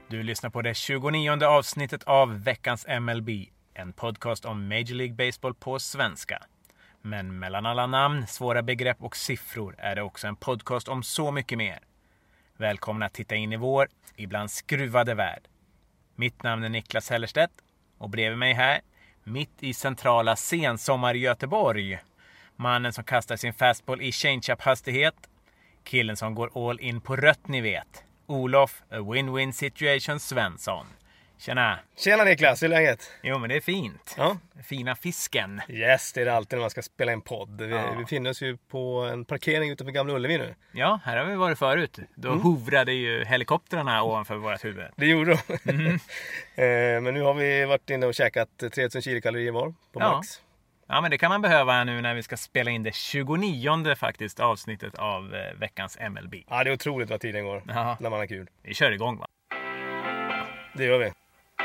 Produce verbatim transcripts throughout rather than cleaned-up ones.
Du lyssnar på det tjugonionde avsnittet av veckans M L B. En podcast om Major League Baseball på svenska. Men mellan alla namn, svåra begrepp och siffror är det också en podcast om så mycket mer. Välkomna att titta in i vår, ibland skruvade värld. Mitt namn är Niklas Hellerstedt och bredvid mig här, mitt i centrala sensommar Göteborg. Mannen som kastar sin fastball i change-up-hastighet. Killen som går all in på rött, ni vet. Olof, a win-win situation Svensson. Tjena. Tjena Niklas, hur är läget? Jo, men det är fint. Ja. Fina fisken. Yes, det är det alltid när man ska spela en podd. Vi, Ja. vi befinner oss ju på en parkering utanför Gamla Ullevi nu. Ja, här har vi varit förut. Då mm. hovrade ju helikoptrarna ovanför vårt huvud. Det gjorde de. Mm. eh, men nu har vi varit inne och käkat tretusen kilokalorier var på Ja. max. Ja, men det kan man behöva nu när vi ska spela in det tjugonionde faktiskt avsnittet av eh, veckans M L B. Ja, det är otroligt vad tiden går Ja. när man har kul. Vi kör igång, va? Det gör vi.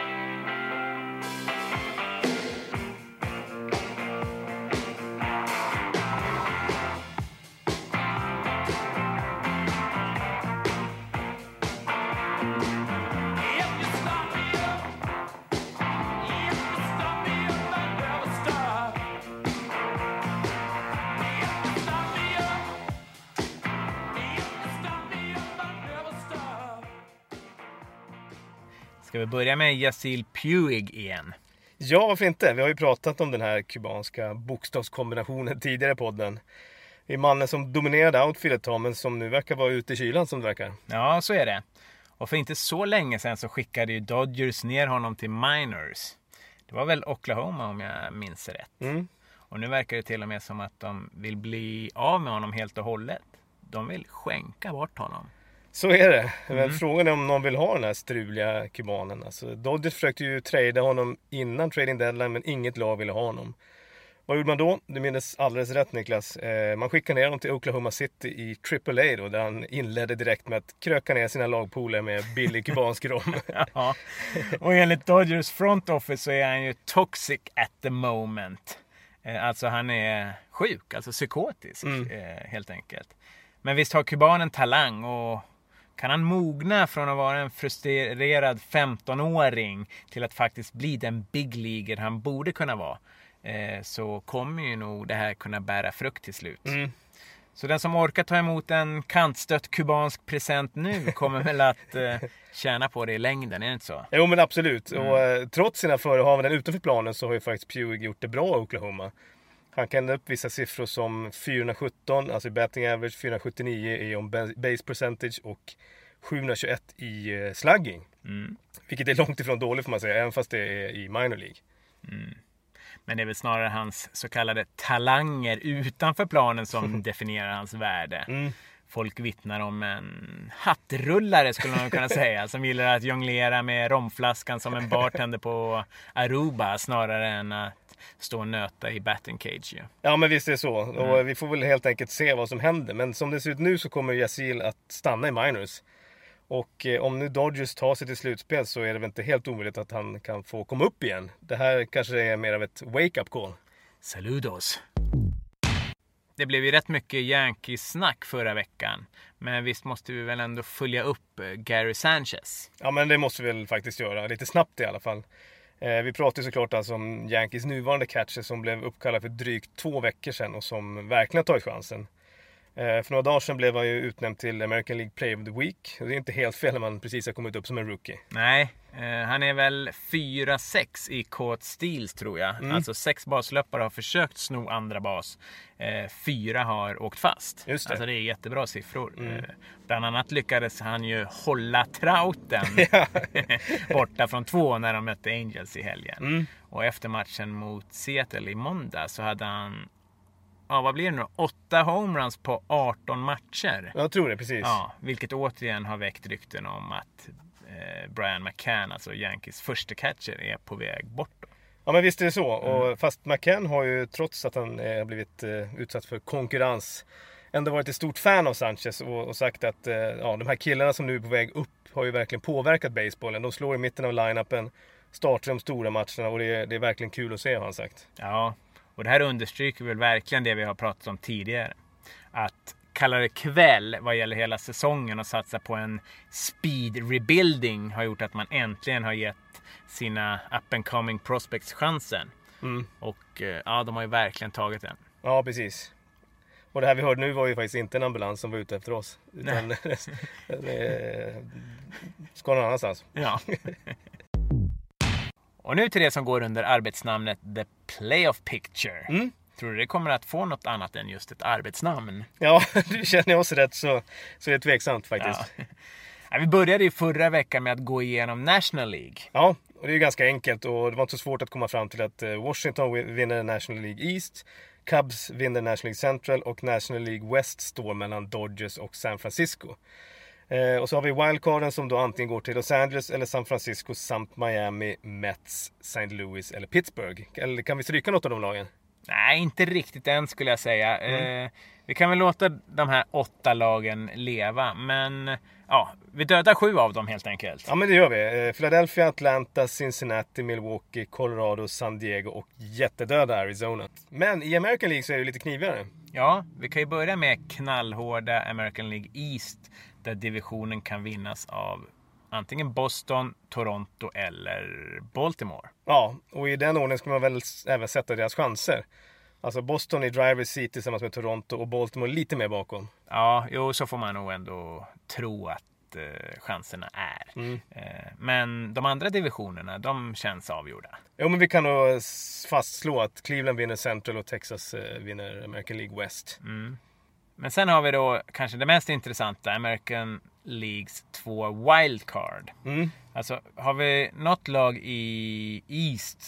Ska vi börja med Yasiel Puig igen? Ja, varför inte? Vi har ju pratat om den här kubanska bokstavskombinationen tidigare i podden. Det är mannen som dominerade outfield ett tag, men som nu verkar vara ute i kylan som det verkar. Ja, så är det. Och för inte så länge sedan så skickade ju Dodgers ner honom till minors. Det var väl Oklahoma om jag minns rätt. Mm. Och nu verkar det till och med som att de vill bli av med honom helt och hållet. De vill skänka bort honom. Så är det. Men Mm. frågan är om någon vill ha den här struliga kubanen. Alltså, Dodgers försökte ju trada honom innan trading deadline, men inget lag ville ha honom. Vad gjorde man då? Du minns alldeles rätt, Niklas. Eh, man skickade ner honom till Oklahoma City i triple A då, där han inledde direkt med att kröka ner sina lagpolare med billig kubansk rom. Ja. Och enligt Dodgers front office så är han ju toxic at the moment. Eh, alltså han är sjuk, alltså psykotisk Mm. eh, helt enkelt. Men visst har kubanen talang, och kan han mogna från att vara en frustrerad femtonåring till att faktiskt bli den big leaguer han borde kunna vara, eh, så kommer ju nog det här kunna bära frukt till slut. Mm. Så den som orkar ta emot en kantstött kubansk present nu kommer väl att eh, tjäna på det i längden, är det inte så? Jo, men absolut. Mm. Och eh, trots sina förehavanden utanför planen så har ju faktiskt Puig gjort det bra i Oklahoma. Han kan upp vissa siffror som fyrahundrasjutton, alltså batting average, fyrahundrasjuttionio i on base percentage och sjuhundratjugoett i uh, slugging. Mm. Vilket är långt ifrån dåligt får man säga, även fast det är i minor League. Mm. Men det är väl snarare hans så kallade talanger utanför planen som definierar hans värde. Mm. Folk vittnar om en hattrullare, skulle man kunna säga, som gillar att jonglera med romflaskan som en bartender på Aruba snarare än att stå och nöta i batting cage. Ja, Ja, men visst är det så. Mm. Och vi får väl helt enkelt se vad som händer. Men som det ser ut nu så kommer Yasiel att stanna i minors. Och eh, om nu Dodgers tar sig till slutspel så är det väl inte helt omöjligt att han kan få komma upp igen. Det här kanske är mer av ett wake-up call. Saludos! Det blev ju rätt mycket Yankees-snack förra veckan. Men visst måste vi väl ändå följa upp Gary Sanchez. Ja, men det måste vi väl faktiskt göra. Lite snabbt i alla fall. Eh, vi pratar ju såklart alltså om Yankees nuvarande catcher som blev uppkallad för drygt två veckor sedan och som verkligen har tagit chansen. Eh, för några dagar sedan blev han ju utnämnd till American League Player of the Week. Och det är inte helt fel när man precis har kommit upp som en rookie. Nej, eh, han är väl fyra sex i caught steals tror jag. Mm. Alltså sex baslöpare har försökt sno andra bas. Eh, fyra har åkt fast. Just det. Alltså det är jättebra siffror. Mm. Eh, bland annat lyckades han ju hålla Trouten Ja. borta från två när de mötte Angels i helgen. Mm. Och efter matchen mot Seattle i måndag så hade han, ja vad blir det nu, åtta homeruns på arton matcher. Jag tror det, precis. Ja, vilket återigen har väckt rykten om att eh, Brian McCann, alltså Yankees första catcher, är på väg bort då. Ja, men visst är det så. Mm. Och fast McCann har ju, trots att han har eh, blivit eh, utsatt för konkurrens, ändå varit ett stort fan av Sanchez och, och sagt att eh, ja, de här killarna som nu är på väg upp har ju verkligen påverkat basebollen. De slår i mitten av line-upen, startar de stora matcherna och det är, det är verkligen kul att se, har han sagt. Ja, och det här understryker väl verkligen det vi har pratat om tidigare. Att kalla det kväll vad gäller hela säsongen och satsa på en speed rebuilding har gjort att man äntligen har gett sina up and coming prospects chansen. Mm. Och ja, de har ju verkligen tagit den. Ja, precis. Och det här vi hörde nu var ju faktiskt inte en ambulans som var ute efter oss. Utan det ska någon annanstans. Ja. Och nu till det som går under arbetsnamnet The Playoff Picture. Mm. Tror du det kommer att få något annat än just ett arbetsnamn? Ja, du känner oss rätt så, så är det tveksamt faktiskt. Ja. Ja, vi började ju förra veckan med att gå igenom National League. Ja, och det är ju ganska enkelt och det var inte så svårt att komma fram till att Washington vinner National League East, Cubs vinner National League Central och National League West står mellan Dodgers och San Francisco. Eh, och så har vi wildcarden som då antingen går till Los Angeles eller San Francisco samt Miami, Mets, Saint Louis eller Pittsburgh. Eller kan vi stryka något av de lagen? Nej, inte riktigt än skulle jag säga. Mm. Eh, vi kan väl låta de här åtta lagen leva, men ja, vi dödar sju av dem helt enkelt. Ja, men det gör vi. Eh, Philadelphia, Atlanta, Cincinnati, Milwaukee, Colorado, San Diego och jättedöda Arizona. Men i American League så är det lite knivigare. Ja, vi kan ju börja med knallhårda American League East där divisionen kan vinnas av antingen Boston, Toronto eller Baltimore. Ja, och i den ordningen ska man väl även sätta deras chanser. Alltså Boston i driver's seat tillsammans med Toronto och Baltimore lite mer bakom. Ja, jo, så får man nog ändå tro att eh, chanserna är. Mm. Eh, men de andra divisionerna, de känns avgjorda. Jo, men vi kan nog fastslå att Cleveland vinner Central och Texas eh, vinner American League West. Mm. Men sen har vi då kanske det mest intressanta, American Leagues två wildcard. Mm. Alltså, har vi något lag i East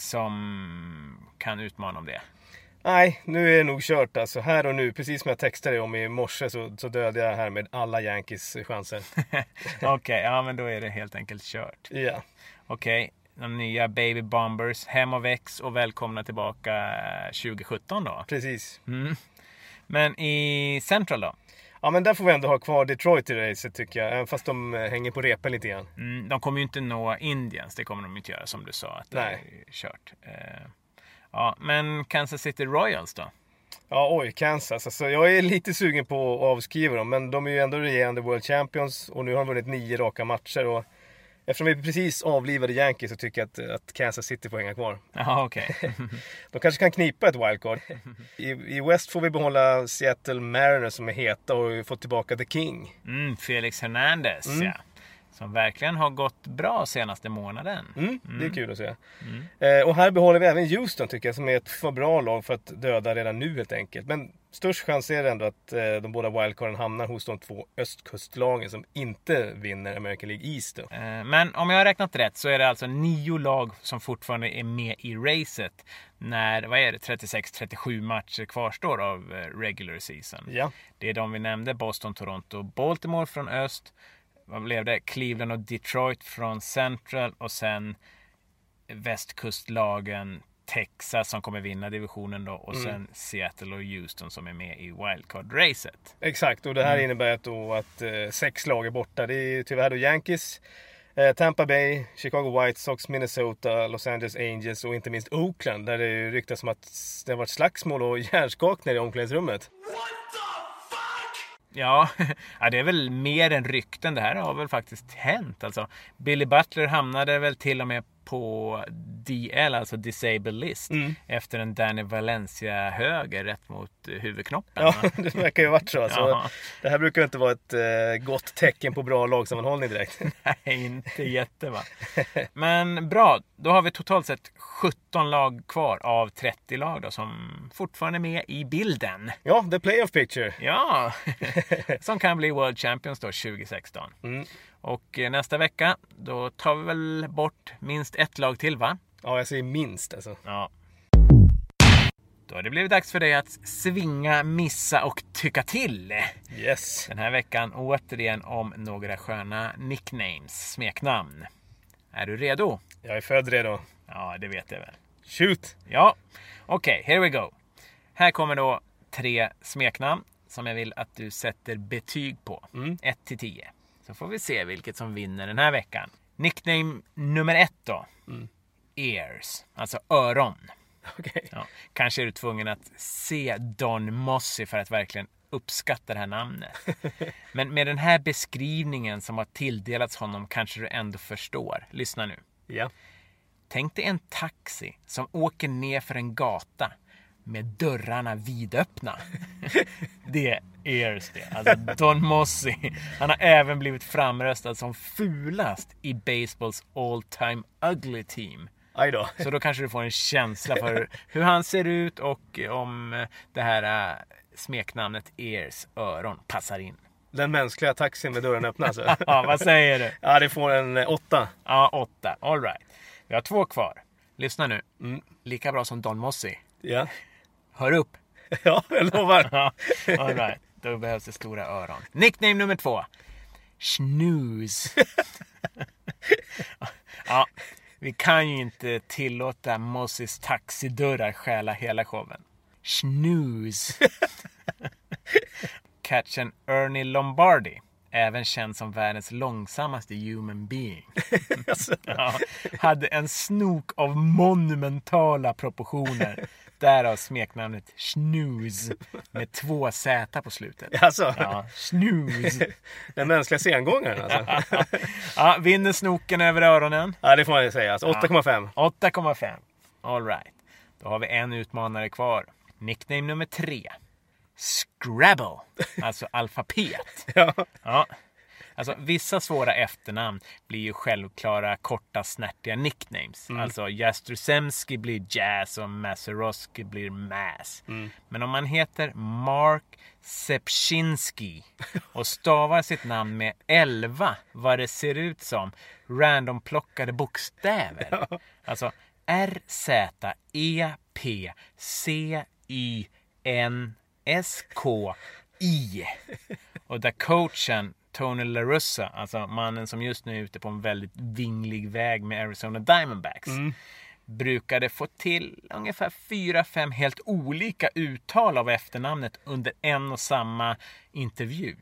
som kan utmana om det? Nej, nu är det nog kört alltså. Här och nu, precis som jag textade om i morse så, så dödade jag här med alla Yankees chanser. Okej, okay, ja men då är det helt enkelt kört. Ja. Okej, okay, de nya Baby Bombers, hem och väx och välkomna tillbaka tjugo sjutton då. Precis. Mm. Men i Central då? Ja, men där får vi ändå ha kvar Detroit i racet tycker jag. Även fast de hänger på repen lite grann. Mm, de kommer ju inte nå Indians. Det kommer de inte göra som du sa. Att Nej. Det är kört. Eh, ja, men Kansas City Royals då? Ja, oj, Kansas. Alltså, jag är lite sugen på att avskriva dem. Men de är ju ändå regerande World Champions. Och nu har de vunnit nio raka matcher. Och eftersom vi precis avlivade Yankees så tycker jag att, att Kansas City får hänga kvar. Ja, okej. Okay. De kanske kan knipa ett wildcard. I, I West får vi behålla Seattle Mariners som är heta och fått tillbaka The King. Mm, Felix Hernandez, mm. ja. Som verkligen har gått bra senaste månaden. Mm, mm. Det är kul att se. Mm. Eh, och här behåller vi även Houston tycker jag som är ett för bra lag för att döda redan nu helt enkelt. Men störst chans är det ändå att eh, de båda wildcarden hamnar hos de två östkustlagen som inte vinner American League East. Då. Eh, men om jag har räknat rätt så är det alltså nio lag som fortfarande är med i racet när, vad är det, trettiosex trettiosju matcher kvarstår av eh, regular season. Ja. Det är de vi nämnde, Boston, Toronto, Baltimore från öst. Vad blev det? Cleveland och Detroit från Central och sen västkustlagen Texas som kommer vinna divisionen då och mm. sen Seattle och Houston som är med i wildcard-racet. Exakt, och det här mm. innebär att, då att eh, sex lag är borta. Det är tyvärr då Yankees, eh, Tampa Bay, Chicago White Sox, Minnesota, Los Angeles Angels och inte minst Oakland där det ryktas som att det har varit slagsmål och hjärnskakningar i omklädningsrummet. Ja, ja, det är väl mer än rykten. Det här har väl faktiskt hänt. Alltså, Billy Butler hamnade väl till och med på D L, alltså Disabled List, mm. efter en Danny Valencia höger rätt mot huvudknoppen. Ja, det verkar ju ha varit så. Alltså, det här brukar inte vara ett eh, gott tecken på bra lagsammanhållning direkt. Nej, inte jättebra. Men bra, då har vi totalt sett sjutton lag kvar av trettio lag då, som fortfarande är med i bilden. Ja, the playoff picture. Ja, som kan bli World Champions då tjugo sexton. Mm. Och nästa vecka, då tar vi väl bort minst ett lag till, va? Ja, jag säger minst alltså. Ja. Då har det blivit dags för dig att svinga, missa och tycka till. Yes. Den här veckan återigen om några sköna nicknames, smeknamn. Är du redo? Jag är född redo. Ja, det vet jag väl. Shoot! Ja, okej, okay, here we go. Här kommer då tre smeknamn som jag vill att du sätter betyg på. Mm. ett till tio. Så får vi se vilket som vinner den här veckan. Nickname nummer ett då. Mm. Ears. Alltså öron. Okay. Ja, kanske är du tvungen att se Don Mossy för att verkligen uppskatta det här namnet. Men med den här beskrivningen som har tilldelats honom kanske du ändå förstår. Lyssna nu. Ja. Tänk dig en taxi som åker ner för en gata med dörrarna vidöppna. Det är Ayers det. Alltså Don Mossi. Han har även blivit framröstad som fulast i baseballs all time ugly team. Aj då. Så då kanske du får en känsla för hur han ser ut och om det här äh, smeknamnet Ayers öron passar in. Den mänskliga taxin med dörren öppna alltså. Ja, vad säger du? Ja, det får en eh, åtta. Ja, åtta. All right. Vi har två kvar. Lyssna nu. Mm. Lika bra som Don Mossi. Ja. Hör upp. Ja, jag lovar. Ja, all right. Då behövs det stora öron. Nickname nummer två. Snooze. Ja, vi kan ju inte tillåta Mossis taxidörrar stjäla hela showen. Snooze. Catchen Ernie Lombardi. Även känd som världens långsammaste human being. Ja, hade en snok av monumentala proportioner. Därav smeknamnet Snooze med två Z på slutet. Alltså. Ja, Snooze. Den mänskliga sengångaren alltså. Ja, vinner snoken över öronen. Ja, det får man ju säga. Alltså, åtta komma fem. åtta komma fem. All right. Då har vi en utmanare kvar. Nickname nummer tre. Scrabble. Alltså alfabet. Ja. Ja. Alltså vissa svåra efternamn blir ju självklara korta snärtiga nicknames. Mm. Alltså Jastrzemski blir Jazz och Mazeroski blir Mass. Mm. Men om man heter Mark Sepczynski och stavar sitt namn med elva vad det ser ut som randomplockade bokstäver. Ja. Alltså R Z E P C Y N S K I. Och där coachen Tony La Russa, alltså mannen som just nu är ute på en väldigt vinglig väg med Arizona Diamondbacks, mm. brukade få till ungefär fyra, fem helt olika uttal av efternamnet under en och samma intervju.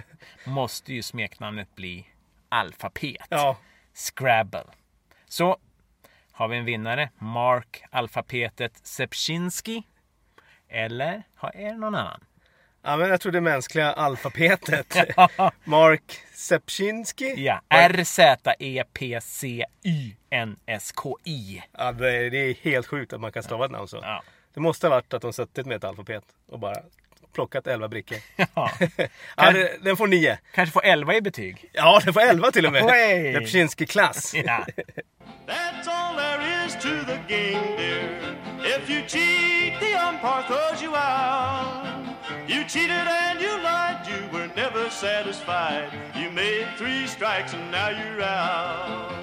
Måste ju smeknamnet bli alfabet. Ja. Scrabble. Så har vi en vinnare, Mark alfabetet Sepczynski, eller har er någon annan? Ja, men jag tror det mänskliga alfabetet. Mark Sepczynski. Ja, R Z E P C Y N S K I. Ja, det är, det är helt sjukt att man kan stava ett namn så. Ja. Det måste ha varit att de suttit med ett alfabet och bara plockat elva brickor. Ja. Ja, det, den får nio. Kanske får elva i betyg. Ja, den får elva till och med. Hey. Sepczynski-klass. Ja. That's all there is to the game, dear. If you cheat, the umpire throws you out. You cheated and you lied, you were never satisfied. You made three strikes and now you're out.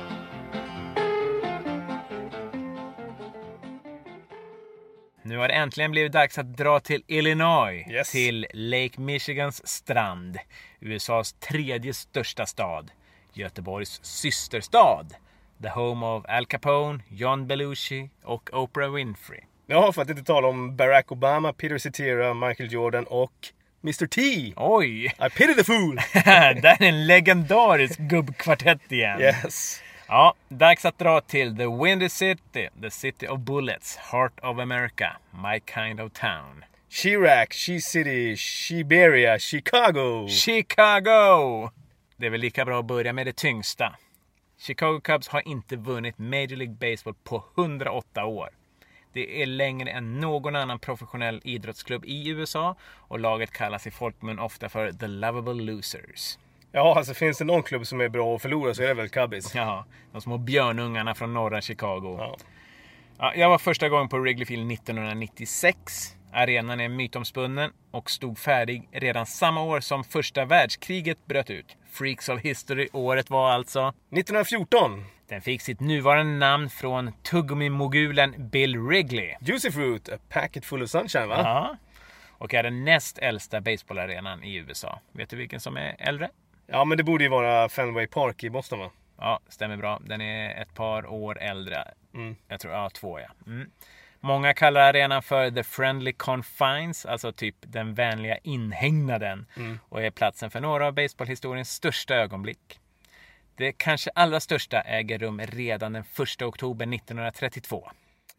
Nu har det äntligen blivit dags att dra till Illinois, yes. till Lake Michigans strand. U S A's tredje största stad. Göteborgs systerstad. The home of Al Capone, John Belushi och Oprah Winfrey. Ja, för att inte tala om Barack Obama, Peter Cetera, Michael Jordan och mister T. Oj! I pity the fool! Det är en legendarisk gubbkvartett igen. Yes. Ja, dags att dra till The Windy City, the city of bullets, heart of America, my kind of town. Chirac, She-City, Shiberia, Chicago. Chicago! Det är väl lika bra att börja med det tyngsta. Chicago Cubs har inte vunnit Major League Baseball på hundraåtta år. Det är längre än någon annan professionell idrottsklubb i U S A och laget kallas i folkmun ofta för The Lovable Losers. Ja, alltså finns det någon klubb som är bra att förlora så är det väl Cubbies. Ja, de små björnungarna från norra Chicago. Ja. Ja, jag var första gången på Wrigley Field nittonhundranittiosex. Arenan är mytomspunnen och stod färdig redan samma år som första världskriget bröt ut. Freaks of History, året var alltså nittonhundrafjorton. Den fick sitt nuvarande namn från tuggummi-mogulen Bill Wrigley. Juicy Fruit, a packet full of sunshine, va? Ja, och är den näst äldsta baseballarenan i U S A. Vet du vilken som är äldre? Ja, men det borde ju vara Fenway Park i Boston, va? Ja, stämmer bra. Den är ett par år äldre. Mm. Jag tror, ja, två, ja. Mm. Många kallar arenan för The Friendly Confines, alltså typ den vänliga inhägnaden. Mm. Och är platsen för några av baseballhistoriens största ögonblick. Det kanske allra största äger rum redan den första oktober nittonhundratrettiotvå.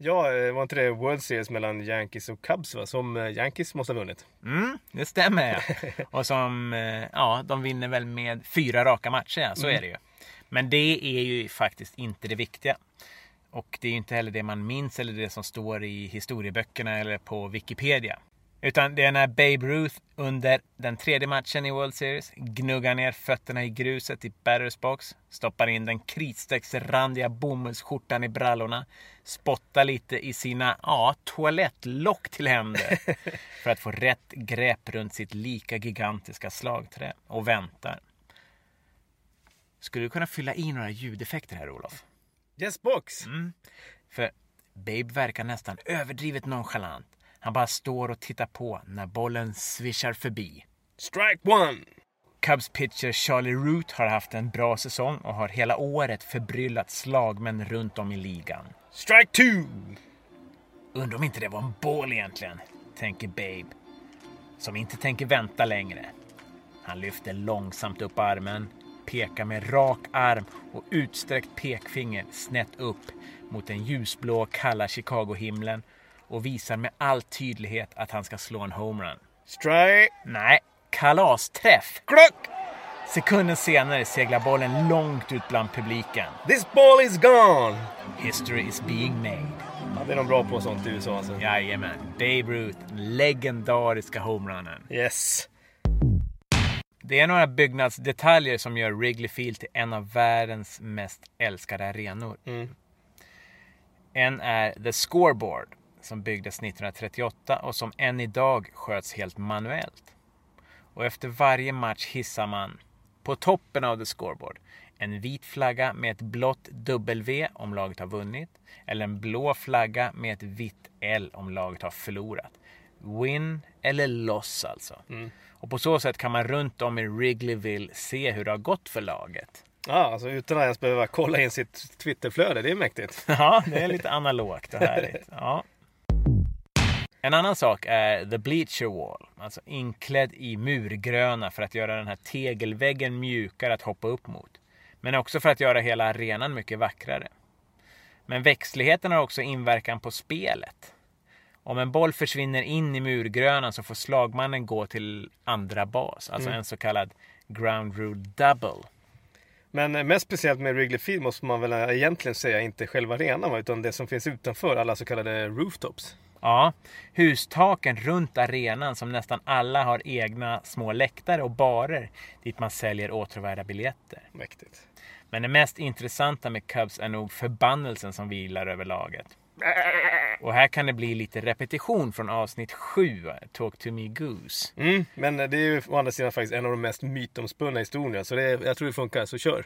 Ja, var inte det World Series mellan Yankees och Cubs, va? Som Yankees måste ha vunnit? Mm, det stämmer. Ja. Och som, ja, de vinner väl med fyra raka matcher, ja, så mm. är det ju. Men det är ju faktiskt inte det viktiga. Och det är ju inte heller det man minns eller det som står i historieböckerna eller på Wikipedia. Utan det är när Babe Ruth under den tredje matchen i World Series gnuggar ner fötterna i gruset i batters box, stoppar in den kritstrecksrandiga bomullsskjortan i brallorna, spottar lite i sina ja, toalettlock till händer för att få rätt grepp runt sitt lika gigantiska slagträ och väntar. Skulle du kunna fylla i några ljudeffekter här, Olof? Yes, box! Mm. För Babe verkar nästan överdrivet nonchalant. Han bara står och tittar på när bollen swishar förbi. Strike one! Cubs pitcher Charlie Root har haft en bra säsong och har hela året förbryllat slagmän runt om i ligan. Strike two! Undrar om inte det var en boll egentligen, tänker Babe. Som inte tänker vänta längre. Han lyfter långsamt upp armen, pekar med rak arm och utsträckt pekfinger snett upp mot den ljusblå kalla Chicago-himlen och visar med all tydlighet att han ska slå en homerun. Strike! Nej, kalasträff! Klock! Sekunden senare seglar bollen långt ut bland publiken. This ball is gone! History is being made. Ja, det är de bra på sånt i U S A alltså. Jajamän, Babe Ruth, legendariska homerunnen. Yes! Det är några byggnadsdetaljer som gör Wrigley Field till en av världens mest älskade arenor. Mm. En är The Scoreboard, som byggdes nittonhundratrettioåtta och som än idag sköts helt manuellt. Och efter varje match hissar man på toppen av The Scoreboard en vit flagga med ett blått W om laget har vunnit, eller en blå flagga med ett vitt L om laget har förlorat. Win eller loss alltså. Mm. Och på så sätt kan man runt om i Wrigleyville se hur det har gått för laget. Ja, alltså utan att ens behöva kolla in sitt Twitterflöde, det är mäktigt. Ja, det är lite analogt och härligt. Ja. En annan sak är The Bleacher Wall, alltså inklädd i murgröna för att göra den här tegelväggen mjukare att hoppa upp mot. Men också för att göra hela arenan mycket vackrare. Men växtligheten har också inverkan på spelet. Om en boll försvinner in i murgrönan så får slagmannen gå till andra bas, alltså mm. en så kallad ground rule double. Men mest speciellt med Wrigley Field måste man väl egentligen säga inte själva arenan, utan det som finns utanför, alla så kallade rooftops. Ja, hustaken runt arenan som nästan alla har egna små läktare och barer dit man säljer åtråvärda biljetter. Mäktigt. Men det mest intressanta med Cubs är nog förbannelsen som vilar över laget. Och här kan det bli lite repetition från avsnitt sju, Talk to me Goose. Mm, men det är ju å andra sidan faktiskt en av de mest mytomspunna historierna, så det är, jag tror det funkar, så kör.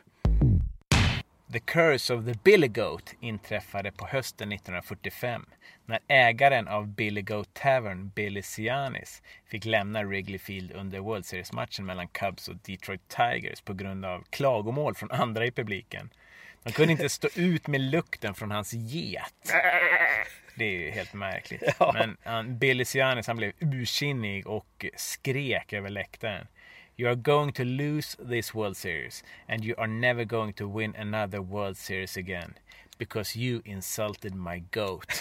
The Curse of the Billy Goat inträffade på hösten nittonhundrafyrtiofem när ägaren av Billy Goat Tavern, Billy Sianis, fick lämna Wrigley Field under World Series-matchen mellan Cubs och Detroit Tigers på grund av klagomål från andra i publiken. De kunde inte stå ut med lukten från hans get. Det är ju helt märkligt. Ja. Men han, Billy Sianis, han blev ursinnig och skrek över läktaren. You are going to lose this World Series and you are never going to win another World Series again because you insulted my goat.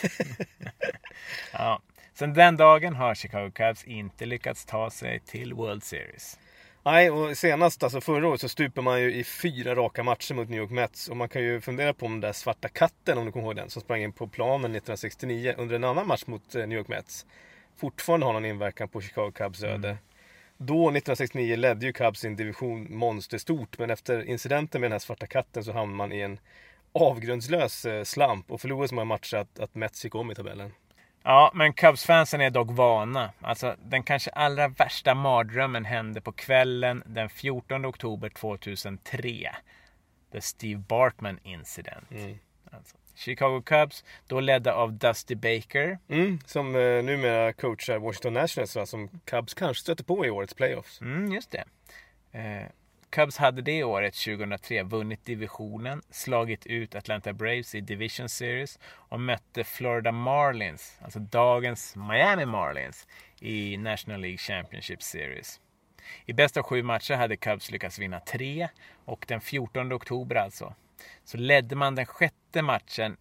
Ja. Sen den dagen har Chicago Cubs inte lyckats ta sig till World Series. Nej, och senast, alltså förra året, så stupar man ju i fyra raka matcher mot New York Mets. Och man kan ju fundera på om den där svarta katten, om du kommer ihåg den, som sprang in på planen nittonhundrasextionio under en annan match mot New York Mets, fortfarande har någon inverkan på Chicago Cubs öde. Mm. Då nittonhundrasextionio ledde ju Cubs sin division monsterstort, men efter incidenten med den här svarta katten så hamnade man i en avgrundslös slamp och förlorade så många matcher att, att Mets gick om i tabellen. Ja, men Cubs-fansen är dock vana. Alltså, den kanske allra värsta mardrömmen hände på kvällen den fjortonde oktober tvåtusentre. The Steve Bartman incident. Mm. Alltså, Chicago Cubs, då ledda av Dusty Baker. Mm, som eh, numera coachar Washington Nationals, va, som Cubs kanske stöter på i årets playoffs. Mm, just det. Eh, Cubs hade det året tjugohundratre vunnit divisionen, slagit ut Atlanta Braves i Division Series och mötte Florida Marlins, alltså dagens Miami Marlins, i National League Championship Series. I bästa av sju matcher hade Cubs lyckats vinna tre och den fjortonde oktober alltså så ledde man den sjätte matchen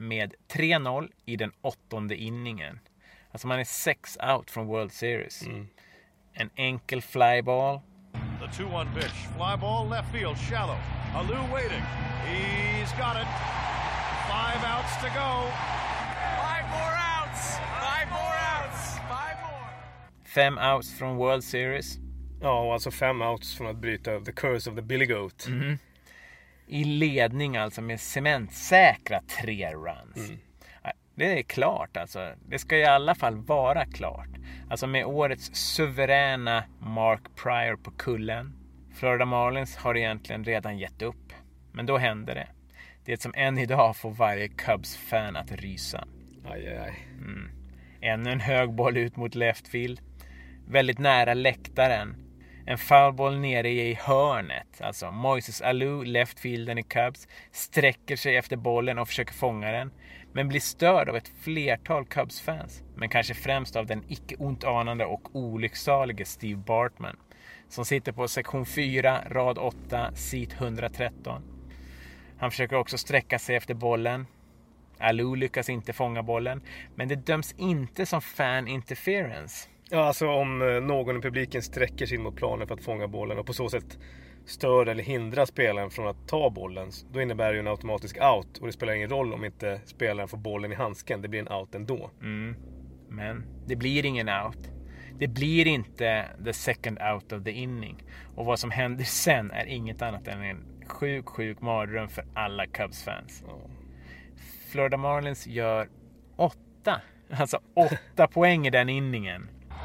med tre noll i den åttonde inningen. Alltså man är sex out från World Series. Mm. En enkel flyball. The two one pitch. Fly ball left field, shallow. Alou waiting. He's got it. Five outs to go. Five more outs. Five more outs. Five more. Fem outs från World Series. Ja, och alltså fem outs från att bryta the curse of the Billy Goat. Mm. I ledning alltså med cementsäkra tre runs. Mm. Det är klart alltså. Det ska i alla fall vara klart. Alltså med årets suveräna Mark Prior på kullen. Florida Marlins har egentligen redan gett upp. Men då händer det. Det som än idag får varje Cubs-fan att rysa. Aj, aj, aj. Mm. Ännu en hög boll ut mot left field. Väldigt nära läktaren. En foulboll nere i hörnet. Alltså Moises Alou, leftfielden i Cubs, sträcker sig efter bollen och försöker fånga den. Men blir störd av ett flertal Cubs-fans. Men kanske främst av den icke ontanande och olycksalige Steve Bartman. Som sitter på sektion fyra, rad åtta, sit hundratretton. Han försöker också sträcka sig efter bollen. Alou lyckas inte fånga bollen. Men det döms inte som fan interference. Ja, alltså om någon i publiken sträcker sig in mot planen för att fånga bollen och på så sätt stör eller hindrar spelaren från att ta bollen, då innebär det ju en automatisk out. Och det spelar ingen roll om inte spelaren får bollen i handsken. Det blir en out ändå. Mm. Men det blir ingen out. Det blir inte the second out of the inning. Och vad som händer sen är inget annat än en sjuk, sjuk mardröm för alla Cubs-fans. Ja. Florida Marlins gör åtta. Alltså åtta poäng i den inningen.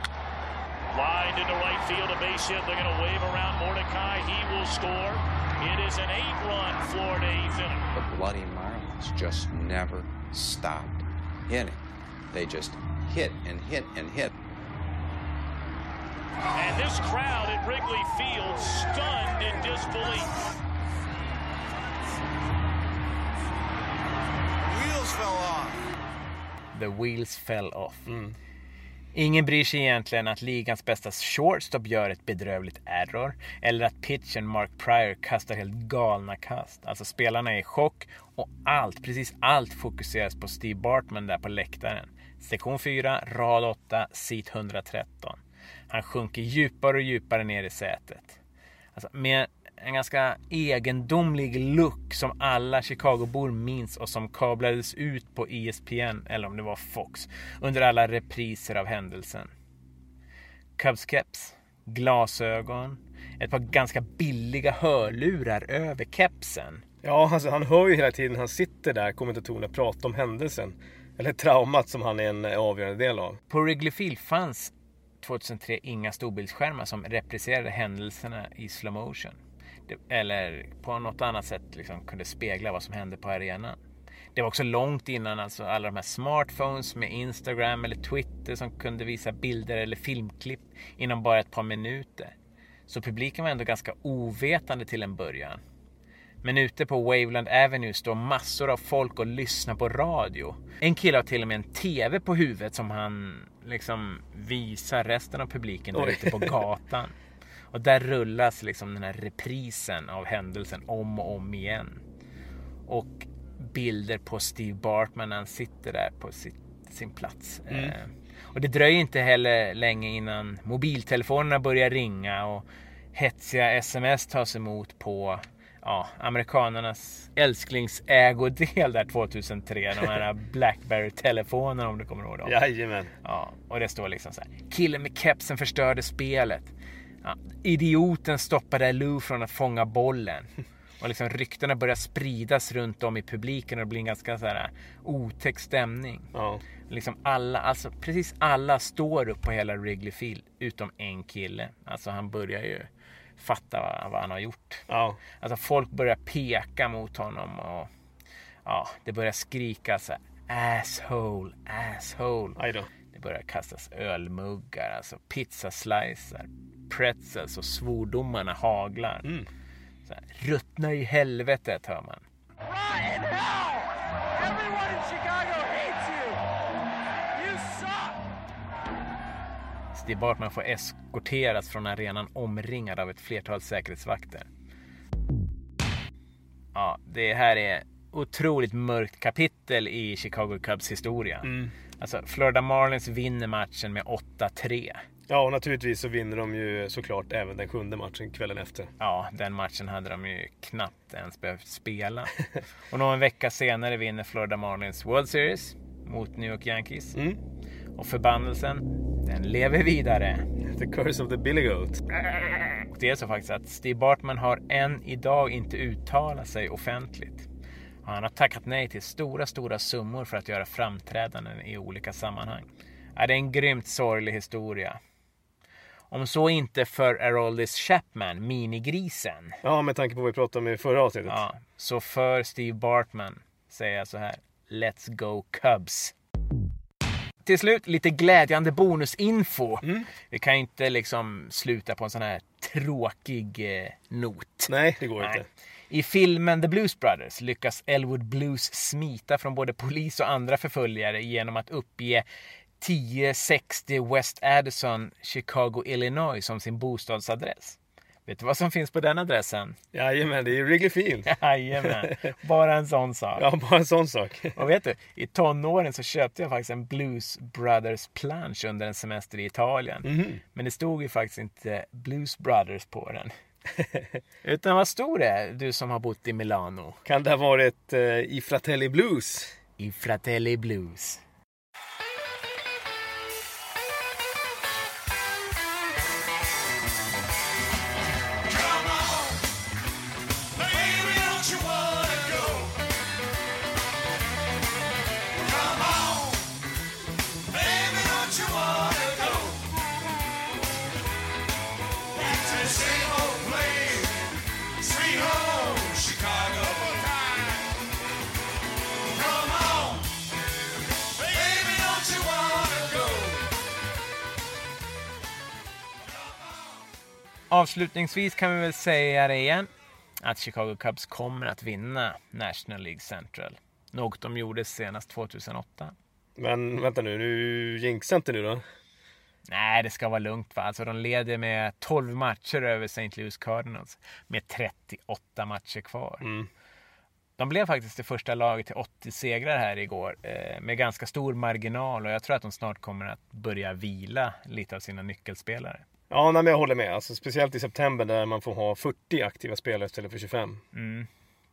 Lined into right field, a base hit. They're going to wave around Mordecai. He will score. It is an eight-run Florida eighth inning. The bloody Marlins just never stopped hitting. They just hit and hit and hit. And this crowd at Wrigley Field stunned in disbelief. Wheels fell off. The wheels fell off. Mm. Ingen bryr sig egentligen att ligans bästa shortstop gör ett bedrövligt error. Eller att pitchen Mark Prior kastar helt galna kast. Alltså spelarna är i chock. Och allt, precis allt fokuseras på Steve Bartman där på läktaren. Sektion fyra, rad åtta, sit hundratretton. Han sjunker djupare och djupare ner i sätet. Alltså med en ganska egendomlig look som alla Chicago-bor minns och som kablades ut på E S P N, eller om det var Fox, under alla repriser av händelsen. Cubs-keps, glasögon, ett par ganska billiga hörlurar över kepsen. Ja, alltså han hör ju hela tiden han sitter där, kommentatorerna pratar om händelsen. Eller traumat som han är en avgörande del av. På Wrigley Field fanns tjugohundratre inga storbildsskärmar som repriserade händelserna i slow motion. Eller på något annat sätt liksom kunde spegla vad som hände på arenan. Det var också långt innan alltså alla de här smartphones med Instagram eller Twitter som kunde visa bilder eller filmklipp inom bara ett par minuter. Så publiken var ändå ganska ovetande till en början. Men ute på Waveland Avenue står massor av folk och lyssnar på radio. En kille har till och med en tv på huvudet som han liksom visar resten av publiken där ute på gatan. Och där rullas liksom den här reprisen av händelsen om och om igen. Och bilder på Steve Bartman när han sitter där på sitt, sin plats. Mm. Eh, och det dröjer inte heller länge innan mobiltelefonerna börjar ringa och hetsiga sms tas emot på ja, amerikanernas älsklingsägodel där tjugohundratre. De här Blackberry-telefonerna om du kommer ihåg dem. Jajamän. Ja, och det står liksom så här: killen med kepsen förstörde spelet. Ja, idioten stoppade Lou från att fånga bollen. Och liksom ryktena börjar spridas runt om i publiken och det blir en ganska så här otäck stämning. Ja. Liksom alla, alltså precis alla står upp på hela Wrigley Field utom en kille. Alltså han börjar ju fatta vad, vad han har gjort. Ja. Alltså folk börjar peka mot honom och ja, det börjar skrika så här: asshole, asshole. Aj då. Det börjar kastas ölmuggar, alltså pizzaslicer, pretzels och svordomarna haglar. Mm. Så här, ruttna i helvetet hör man. Ryan, hell! Everyone in Chicago hates you! You suck! Steve Bartman får eskorteras från arenan omringad av ett flertal säkerhetsvakter. Ja, det här är otroligt mörkt kapitel i Chicago Cubs historia. Mm. Alltså, Florida Marlins vinner matchen med åtta tre. Ja, och naturligtvis så vinner de ju såklart även den sjunde matchen kvällen efter. Ja, den matchen hade de ju knappt ens behövt spela. Och någon vecka senare vinner Florida Marlins World Series mot New York Yankees. Mm. Och förbannelsen, den lever vidare. The curse of the Billy Goat. Och det är så faktiskt att Steve Bartman har än idag inte uttalat sig offentligt. Och han har tackat nej till stora, stora summor för att göra framträdanden i olika sammanhang. Ja, det är en grymt sorglig historia. Om så inte för Aroldis Chapman, minigrisen. Ja, med tanke på vad vi pratade om i förra avsnittet. Ja, så för Steve Bartman säger jag så här: Let's go Cubs. Till slut lite glädjande bonusinfo. Mm. Vi kan inte liksom sluta på en sån här tråkig eh, not. Nej, det går Nej. inte. I filmen The Blues Brothers lyckas Elwood Blues smita från både polis och andra förföljare genom att uppge tio sextio West Addison, Chicago, Illinois som sin bostadsadress. Vet du vad som finns på den adressen? Jajamän, det är Wrigley Field. Jajamän, bara en sån sak. Ja, bara en sån sak. Och vet du, i tonåren så köpte jag faktiskt en Blues Brothers plansch under en semester i Italien. Mm-hmm. Men det stod ju faktiskt inte Blues Brothers på den. Utan vad stod det, du som har bott i Milano? Kan det ha varit uh, I Fratelli Blues? I Fratelli Blues. Avslutningsvis kan vi väl säga det igen att Chicago Cubs kommer att vinna National League Central. Något de gjorde senast tjugohundraåtta. Men vänta nu, nu jinxar inte nu då? Nej, det ska vara lugnt va. Alltså de leder med tolv matcher över Saint Louis Cardinals med trettioåtta matcher kvar. Mm. De blev faktiskt det första laget till åttio segrar här igår eh, med ganska stor marginal och jag tror att de snart kommer att börja vila lite av sina nyckelspelare. Ja, nej, men jag håller med. Alltså, speciellt i september där man får ha fyrtio aktiva spelare istället för tjugofem. Mm.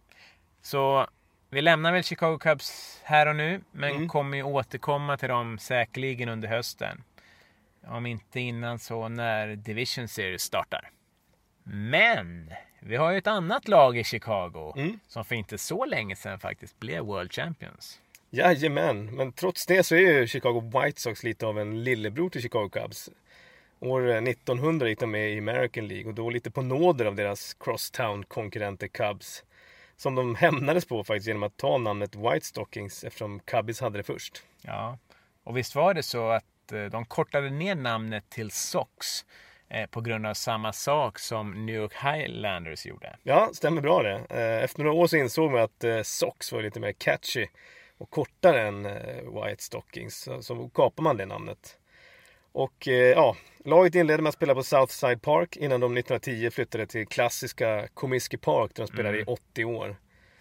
Så vi lämnar väl Chicago Cubs här och nu, men mm. kommer ju återkomma till dem säkerligen under hösten. Om inte innan så när Division Series startar. Men vi har ju ett annat lag i Chicago mm. som för inte så länge sedan faktiskt blev World Champions. Jajamän, men trots det så är ju Chicago White Sox lite av en lillebror till Chicago Cubs. År nittonhundra gick de med i American League och då lite på nåder av deras crosstown-konkurrenter Cubs. Som de hämnades på faktiskt genom att ta namnet White Stockings eftersom Cubbies hade det först. Ja, och visst var det så att de kortade ner namnet till Sox eh, på grund av samma sak som New York Highlanders gjorde. Ja, stämmer bra det. Efter några år så insåg man att eh, Sox var lite mer catchy och kortare än eh, White Stockings. Så, så kapade man det namnet. Och eh, ja, laget inledde med att spela på Southside Park innan de nittonhundratio flyttade till klassiska Comiskey Park där de spelade mm. i åttio år.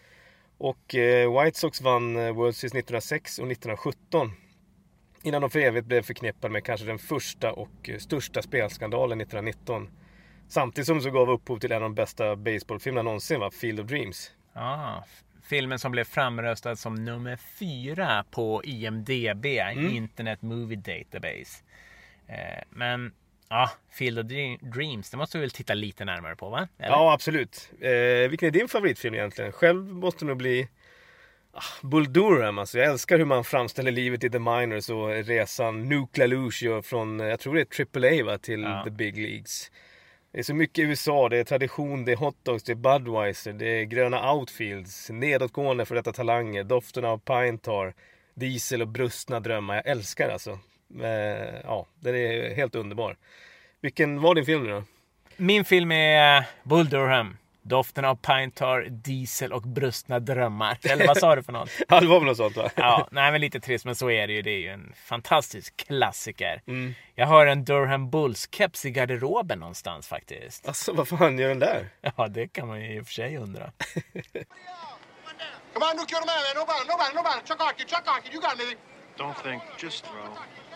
Och eh, White Sox vann World Series nittonhundrasex och nittonhundrasjutton innan de för evigt blev förknippade med kanske den första och största spelskandalen nittonhundranitton. Samtidigt som det så gav upphov till en av de bästa baseballfilmerna någonsin, va? Field of Dreams. Ja, filmen som blev framröstad som nummer fyra på I M D B, mm. Internet Movie Database. Eh, men ja, Field of Dreams, det måste vi väl titta lite närmare på, va? Eller? Ja, absolut. Eh, vilken är din favoritfilm egentligen? Själv måste det nog bli ah, Bull Durham. Alltså, jag älskar hur man framställer livet i The Minors och resan Nuke LaLoosh från, jag tror det är triple A, va, till ja. The Big Leagues. Det är så mycket i U S A, det är tradition, det är hotdogs, det är Budweiser, det är gröna outfields, nedåtgående för detta talanger, doften av pine tar, diesel och brustna drömmar. Jag älskar alltså. Eh, ja, den är helt underbar. Vilken var din film nu då? Min film är Bull Durham. Doften av pine tar, diesel och brustna drömmar. Eller vad sa du för något? Ja, det var väl något sånt, va? Ja, nej men lite trist, men så är det ju. Det är ju en fantastisk klassiker. Mm. Jag har en Durham Bulls-keps i garderoben någonstans faktiskt. Alltså, vad fan gör den där? Ja, det kan man ju i och för sig undra. Come on, look, you're the man, man. No banner, no banner, no banner. Chuck Arkin, Chuck Arkin. You got anything? Don't think, just throw.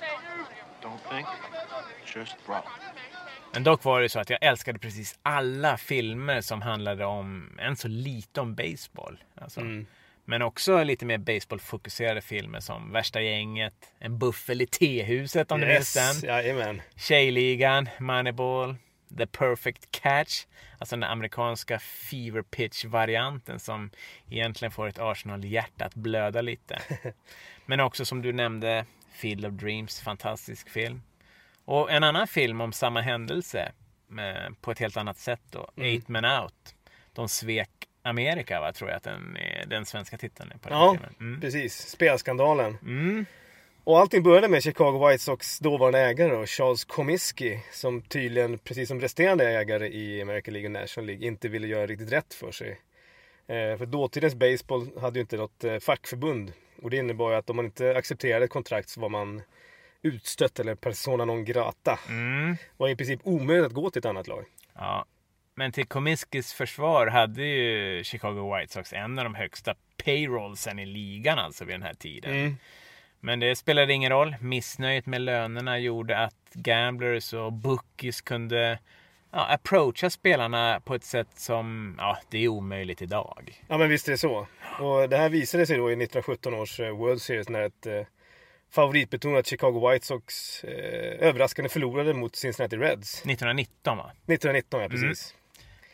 Don't think, just throw. Men dock var det så att jag älskade precis alla filmer som handlade om en så lite om baseball. Alltså. Mm. Men också lite mer baseballfokuserade filmer som Värsta gänget, En buffel i tehuset om yes, du minns den. Jajamän. Tjejligan, Moneyball, The Perfect Catch. Alltså den amerikanska fever pitch-varianten som egentligen får ett Arsenal-hjärta att blöda lite. Men också som du nämnde, Field of Dreams, fantastisk film. Och en annan film om samma händelse med, på ett helt annat sätt då, mm. Eight Men Out. De svek Amerika, va, tror jag att den, är, den svenska titeln är på den ja, filmen. Mm. Precis. Spelskandalen. Mm. Och allting började med Chicago White Sox dåvarande ägare då, Charles Comiskey, som tydligen, precis som resterande ägare i American League och National League, inte ville göra riktigt rätt för sig. Eh, för dåtidens baseball hade ju inte något eh, fackförbund. Och det innebar ju att om man inte accepterade ett kontrakt så var man utstött eller persona non grata. Mm. Det var i princip omöjligt att gå till ett annat lag. Ja. Men till Comiskys försvar hade ju Chicago White Sox en av de högsta payrollsen i ligan alltså vid den här tiden. Mm. Men det spelade ingen roll. Missnöjet med lönerna gjorde att gamblers och bookies kunde ja, approacha spelarna på ett sätt som ja, det är omöjligt idag. Ja, men visst är det så. Och det här visade sig då i nittonhundrasjutton års World Series när ett eh, favoritbetonat Chicago White Sox eh, överraskande förlorade mot Cincinnati Reds. nittonhundranitton, va? nittonhundranitton, ja, precis. Mm.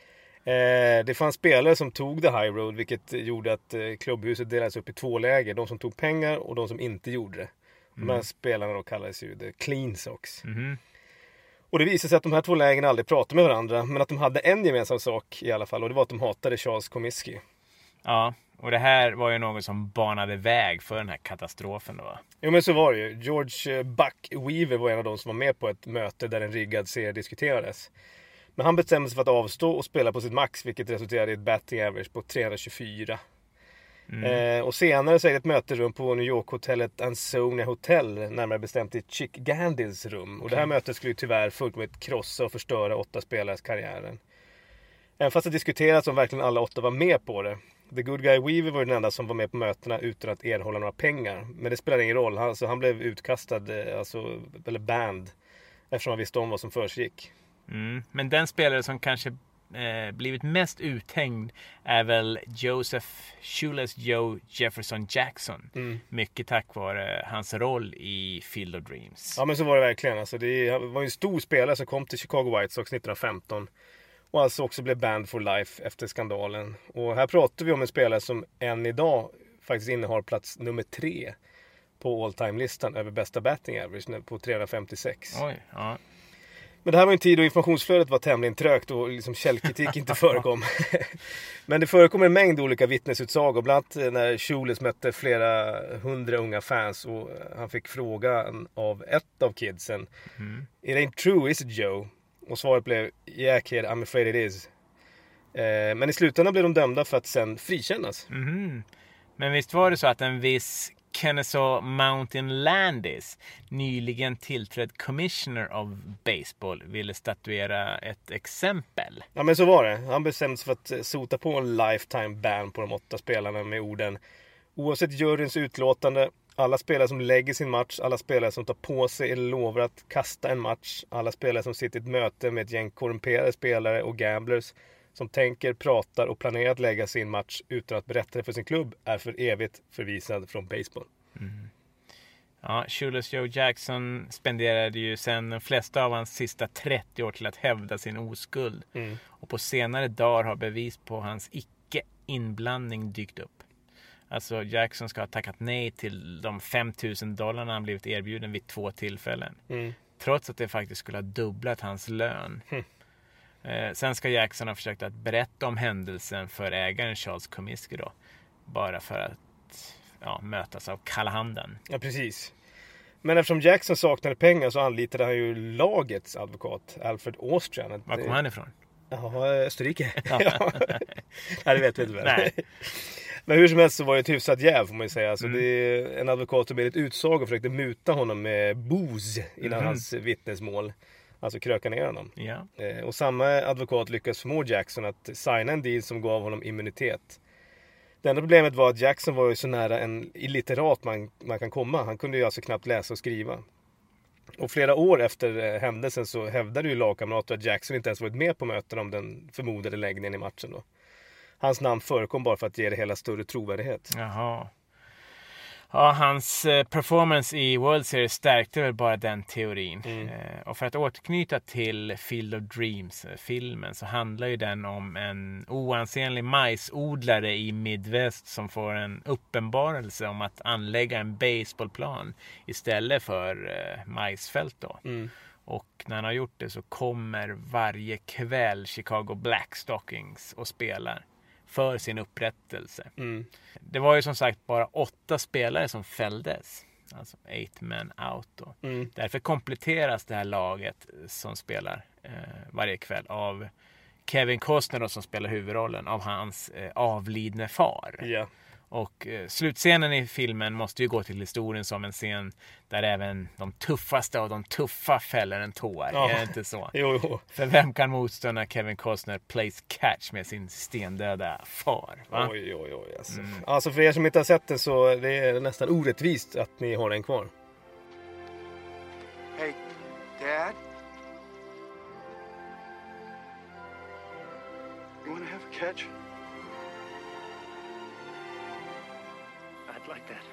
Eh, det fanns spelare som tog the high road, vilket gjorde att eh, klubbhuset delades upp i två läger. De som tog pengar och de som inte gjorde det. Mm. De här spelarna då kallades ju the Clean Sox. Mm. Och det visade sig att de här två lägren aldrig pratade med varandra, men att de hade en gemensam sak i alla fall, och det var att de hatade Charles Comiskey. Ja, och det här var ju något som banade väg för den här katastrofen då. Jo, men så var det ju. George Buck Weaver var en av de som var med på ett möte där en riggad serie diskuterades. Men han bestämde sig för att avstå och spela på sitt max, vilket resulterade i ett batting average på trehundratjugofyra. Mm. Eh, och senare så är det ett möterum på New York-hotellet Ansonia Hotel, närmare bestämt i Chick Gandils rum. Och det här mötet skulle ju tyvärr fullkomligt krossa och förstöra åtta spelares karriären. Även fast det diskuterats om verkligen alla åtta var med på det. The Good Guy Weaver var den enda som var med på mötena utan att erhålla några pengar. Men det spelar ingen roll, alltså, han blev utkastad, alltså, eller banned, eftersom han visste om vad som försiggick. Mm. Men den spelare som kanske eh, blivit mest uthängd är väl Joseph Shoeless Joe Jefferson Jackson. Mm. Mycket tack vare hans roll i Field of Dreams. Ja, men så var det verkligen. Alltså, det var en stor spelare som kom till Chicago White Sox nittonhundrafemton. Och alltså också blev banned for life efter skandalen. Och här pratar vi om en spelare som än idag faktiskt innehar plats nummer tre på all-time-listan över bästa batting average på trehundrafemtiosex. Oj, ja. Men det här var en tid då informationsflödet var tämligen trögt och liksom källkritik inte förekom. Men det förekom en mängd olika vittnesutsagor. Bland annat när Shoeless mötte flera hundra unga fans och han fick frågan av ett av kidsen. Mm. It ain't true, is it, Joe? Och svaret blev, yeah kid, I'm afraid it is. Eh, men i slutändan blev de dömda för att sen frikännas. Mm. Men visst var det så att en viss Kennesaw Mountain Landis, nyligen tillträdd commissioner of baseball, ville statuera ett exempel. Ja, men så var det. Han bestämde sig för att sota på en lifetime ban på de åtta spelarna med orden: oavsett juryns utlåtande, alla spelare som lägger sin match, alla spelare som tar på sig eller lovar att kasta en match, alla spelare som sitter i ett möte med ett gäng korrumperade spelare och gamblers som tänker, pratar och planerar att lägga sin match utan att berätta det för sin klubb är för evigt förvisad från baseball. Mm. Ja, Shoeless Joe Jackson spenderade ju sen de flesta av hans sista trettio år till att hävda sin oskuld. Mm. Och på senare dagar har bevis på hans icke-inblandning dykt upp. Alltså Jackson ska ha tackat nej till de fem tusen dollarna han blivit erbjuden vid två tillfällen. Mm. Trots att det faktiskt skulle ha dubblat hans lön. Mm. Eh, sen ska Jackson ha försökt att berätta om händelsen för ägaren Charles Comiskey då. Bara för att ja, mötas av kalla handen. Ja, precis. Men eftersom Jackson saknade pengar så anlitade han ju lagets advokat, Alfred Austrian. Var kom han ifrån? Ja, Österrike. Ja. Nej, det vet vi inte väl. Nej. Men hur som helst så var det ett hyfsat jäv, får man ju säga. Alltså, mm. det är en advokat som med ett utsago försökte muta honom med booze innan mm. hans vittnesmål. Alltså kröka ner honom. Ja. Och samma advokat lyckas förmå Jackson att signa en deal som gav honom immunitet. Det enda problemet var att Jackson var ju så nära en illiterat man, man kan komma. Han kunde ju alltså knappt läsa och skriva. Och flera år efter händelsen så hävdade ju lagkamrater att Jackson inte ens varit med på möten om den förmodade läggningen i matchen då. Hans namn förekom bara för att ge det hela större trovärdighet. Jaha. Ja, hans performance i World Series stärkte väl bara den teorin. Mm. Eh, och för att återknyta till Field of Dreams-filmen så handlar ju den om en oansenlig majsodlare i Midwest som får en uppenbarelse om att anlägga en baseballplan istället för eh, majsfält då. Mm. Och när han har gjort det så kommer varje kväll Chicago Blackstockings och spelar för sin upprättelse. Mm. Det var ju som sagt bara åtta spelare som fälldes. Alltså eight men out då. Mm. Därför kompletteras det här laget som spelar eh, varje kväll av Kevin Costner då, som spelar huvudrollen, av hans eh, avlidne far. Yeah. Och eh, slutscenen i filmen måste ju gå till historien som en scen där även de tuffaste av de tuffa fäller en tår. Ja. Är det inte så? Jo, jo. För vem kan motstå när Kevin Costner plays catch med sin stendöda far? Va? Oj, oj, oj. Alltså. Mm. alltså för er som inte har sett den så det är nästan orättvist att ni har den kvar. Hey, Dad? You wanna have a catch? Like that.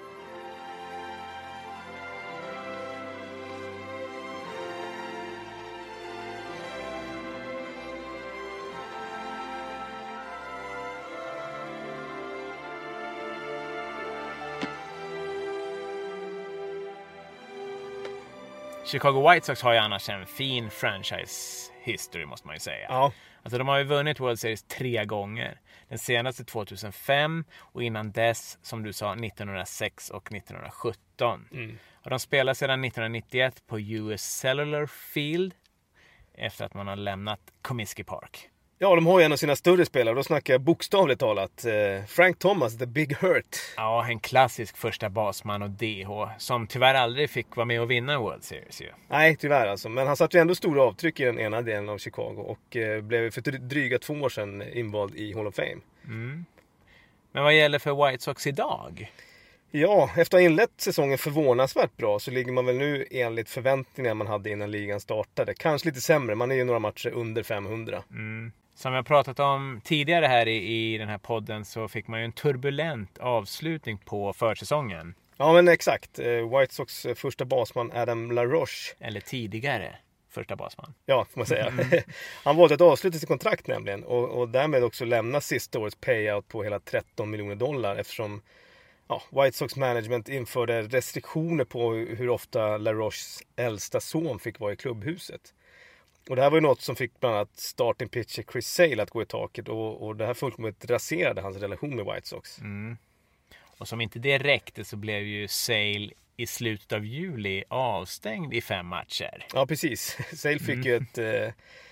Chicago White Sox har ju annars en fin franchise history måste man ju säga. Ja. Alltså de har ju vunnit World Series tre gånger. Den senaste tjugohundrafem och innan dess, som du sa, nittonhundrasex och nittonhundrasjutton. Mm. Och de spelar sedan nittonhundranittioett på U S Cellular Field efter att man har lämnat Comiskey Park. Ja, de har ju en av sina större spelare. Då snackar jag bokstavligt talat. Eh, Frank Thomas, the big hurt. Ja, en klassisk första basman och D H som tyvärr aldrig fick vara med och vinna World Series ju. Nej, tyvärr alltså. Men han satte ju ändå stora avtryck i den ena delen av Chicago och eh, blev för dryga två år sedan invald i Hall of Fame. Mm. Men vad gäller för White Sox idag? Ja, efter att ha inlett säsongen förvånansvärt bra så ligger man väl nu enligt förväntningar man hade innan ligan startade. Kanske lite sämre, man är ju några matcher under femhundra. Mm. Som jag pratat om tidigare här i, i den här podden så fick man ju en turbulent avslutning på försäsongen. Ja men exakt, White Sox första basman Adam LaRoche. Eller tidigare första basman. Ja, får man säga. Mm. Han valde att avsluta sitt kontrakt nämligen och, och därmed också lämna sista årets payout på hela tretton miljoner dollar eftersom ja, White Sox management införde restriktioner på hur ofta LaRoches äldsta son fick vara i klubbhuset. Och det här var ju något som fick bland annat starting pitcher Chris Sale att gå i taket och, och det här fullkomligt raserade hans relation med White Sox. Mm. Och som inte det räckte så blev ju Sale i slutet av juli avstängd i fem matcher. Ja, precis. Sale fick mm. ju ett eh,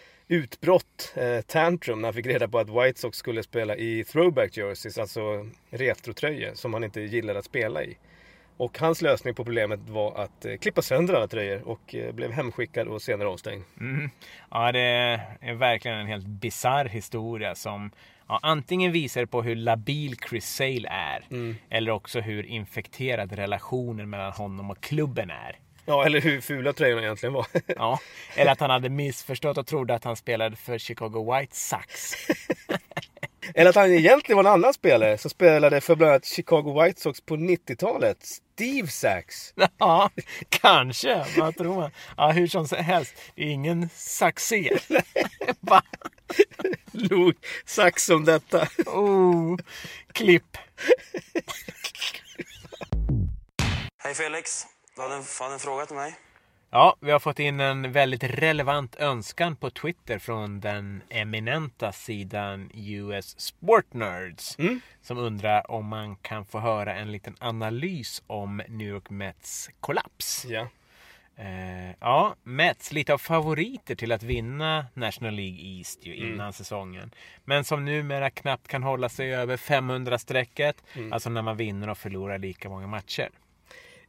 utbrott, eh, tantrum, när han fick reda på att White Sox skulle spela i throwback jerseys, alltså retrotröjor som han inte gillade att spela i. Och hans lösning på problemet var att eh, klippa sönder alla tröjor och eh, blev hemskickad och senare avstängd. Mm. Ja, det är verkligen en helt bizarr historia som ja, antingen visar på hur labil Chris Sale är mm. eller också hur infekterad relationen mellan honom och klubben är. Ja, eller hur fula tröjorna egentligen var. Ja, eller att han hade missförstått och trodde att han spelade för Chicago White Sox. Eller att han egentligen var en annan spelare som spelade för bland annat Chicago White Sox på nittiotalet. Steve Sax. Ja, kanske. Vad tror man? Ja, hur som helst. Det är ingen saxer. Va? Log sax om detta. Oh, klipp. Hej Felix. Du hade en, hade en fråga till mig. Ja, vi har fått in en väldigt relevant önskan på Twitter från den eminenta sidan U S Sport Nerds mm. som undrar om man kan få höra en liten analys om New York Mets kollaps. Ja. Eh, ja, Mets lite av favoriter till att vinna National League East ju innan mm. säsongen. Men som numera knappt kan hålla sig över femhundra-strecket. Mm. Alltså när man vinner och förlorar lika många matcher.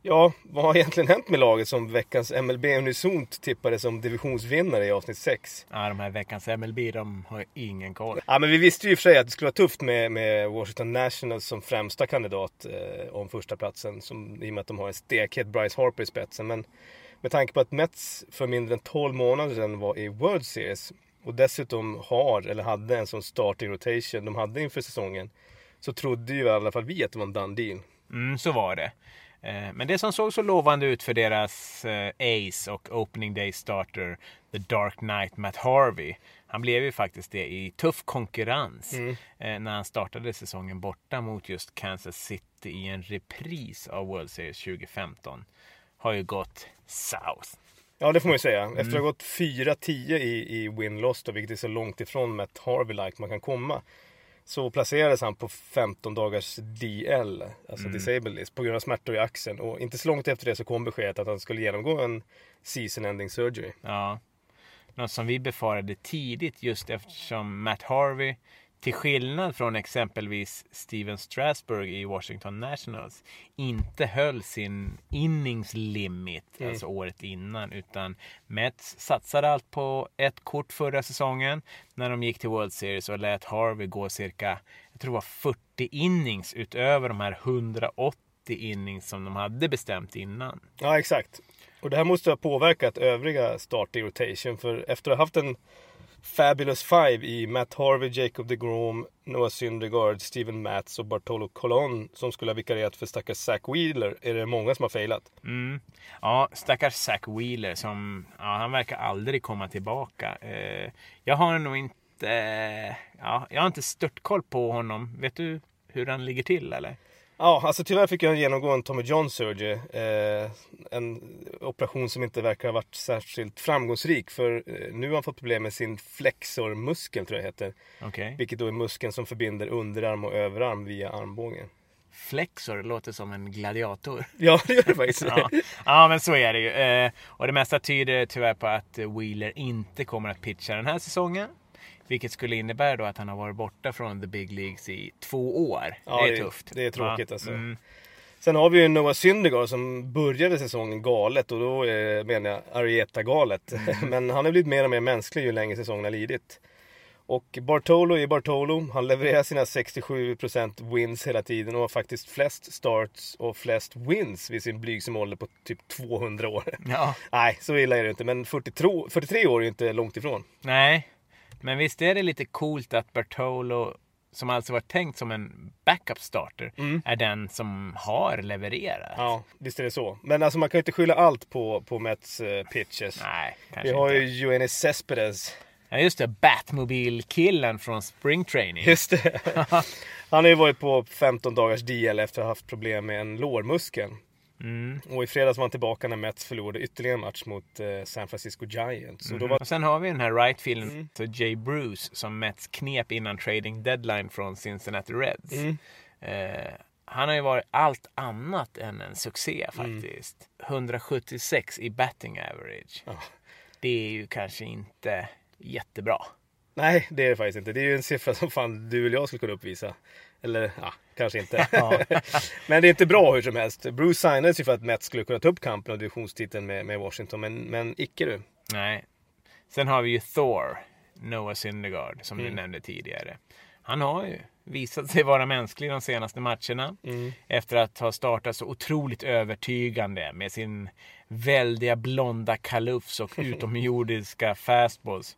Ja, vad har egentligen hänt med laget som veckans M L B unisont tippade som divisionsvinnare i avsnitt sex? Ja, de här veckans M L B, de har ingen koll. Ja, men vi visste ju i och för sig att det skulle vara tufft med, med Washington Nationals som främsta kandidat eh, om första platsen som, i och med att de har en stekhet Bryce Harper i spetsen. Men med tanke på att Mets för mindre än tolv månader sedan var i World Series och dessutom har, eller hade en sån starting rotation de hade inför säsongen, så trodde ju i alla fall vi att det var en done deal. Mm, så var det. Men det som såg så lovande ut för deras ace och opening day starter, The Dark Knight Matt Harvey, han blev ju faktiskt det i tuff konkurrens mm. när han startade säsongen borta mot just Kansas City i en repris av World Series tjugo femton. Har ju gått south. Ja, det får man ju säga. Efter mm. att ha gått fyra tio i, i win-loss, vilket är så långt ifrån Matt Harvey-like man kan komma, så placerades han på femton dagars D L, alltså mm. disabled list, på grund av smärtor i axeln. Och inte så långt efter det så kom beskedet att han skulle genomgå en season-ending surgery. Ja, något som vi befarade tidigt just eftersom Matt Harvey, till skillnad från exempelvis Steven Strasburg i Washington Nationals, inte höll sin innings limit, mm. alltså året innan, utan Mets satsade allt på ett kort förra säsongen när de gick till World Series och lät Harvey gå cirka, jag tror det var fyrtio innings utöver de här hundraåttio innings som de hade bestämt innan. Ja, exakt. Och det här måste ha påverkat övriga starting rotation, för efter att ha haft en Fabulous Five i Matt Harvey, Jacob deGrom, Noah Syndergaard, Steven Matz och Bartolo Colon som skulle ha vikarierat för stackars Zach Wheeler, är det många som har failat. Mm. Ja, stackars Zach Wheeler som, ja, han verkar aldrig komma tillbaka. Eh, jag har nog inte, eh, ja, jag har inte stört koll på honom. Vet du hur han ligger till eller? Ja, alltså tyvärr fick jag genomgå en Tommy John surgery. Eh, en operation som inte verkar ha varit särskilt framgångsrik. För eh, nu har han fått problem med sin flexormuskel, tror jag heter. Okay. Vilket då är muskeln som förbinder underarm och överarm via armbågen. Flexor låter som en gladiator. Ja, det gör det faktiskt. ja. ja, men så är det ju. Eh, och det mesta tyder tyvärr på att Wheeler inte kommer att pitcha den här säsongen. Vilket skulle innebära då att han har varit borta från the big leagues i två år. Ja, det är det, tufft. Det är tråkigt ja. alltså. Mm. Sen har vi ju Noah Syndergaard som började säsongen galet. Och då är, menar jag Arrieta-galet. Mm. Men han har blivit mer och mer mänsklig ju längre säsongen har lidit. Och Bartolo är Bartolo. Han levererar sina sextiosju procent wins hela tiden. Och har faktiskt flest starts och flest wins vid sin blygsam ålder på typ tvåhundra år. Ja. Nej, så illa är det inte. Men fyrtiotre, fyrtiotre år är ju inte långt ifrån. Nej. Men visst är det lite coolt att Bartolo, som alltså var tänkt som en backup starter, mm. är den som har levererat. Ja, visst är det så. Men alltså man kan ju inte skylla allt på, på Mets uh, pitches. Nej, kanske Vi har inte. ju Yoenis Cespedes. Ja, just det. Batmobil-killen från Spring Training. Just det. Han har ju varit på femton dagars D L efter att ha haft problem med en lårmuskel. Mm. Och i fredags var han tillbaka när Mets förlorade ytterligare en match mot eh, San Francisco Giants. Mm. Då var... Och sen har vi den här right-fielden, mm. så Jay Bruce, som Mets knep innan trading deadline från Cincinnati Reds. Mm. Eh, han har ju varit allt annat än en succé faktiskt. Mm. hundrasjuttiosex i batting average. Oh. Det är ju kanske inte jättebra. Nej, det är det faktiskt inte. Det är ju en siffra som fan du eller jag skulle kunna uppvisa. Eller, ja, kanske inte. Ja. Men det är inte bra hur som helst. Bruce signades ju för att Mets skulle kunna ta upp kampen och divisionstiteln med, med Washington. Men, men icke du. Nej. Sen har vi ju Thor, Noah Syndergaard, som mm. du nämnde tidigare. Han har ju visat sig vara mänsklig de senaste matcherna. Mm. Efter att ha startat så otroligt övertygande med sin väldiga blonda kalufs och utomjordiska fastballs.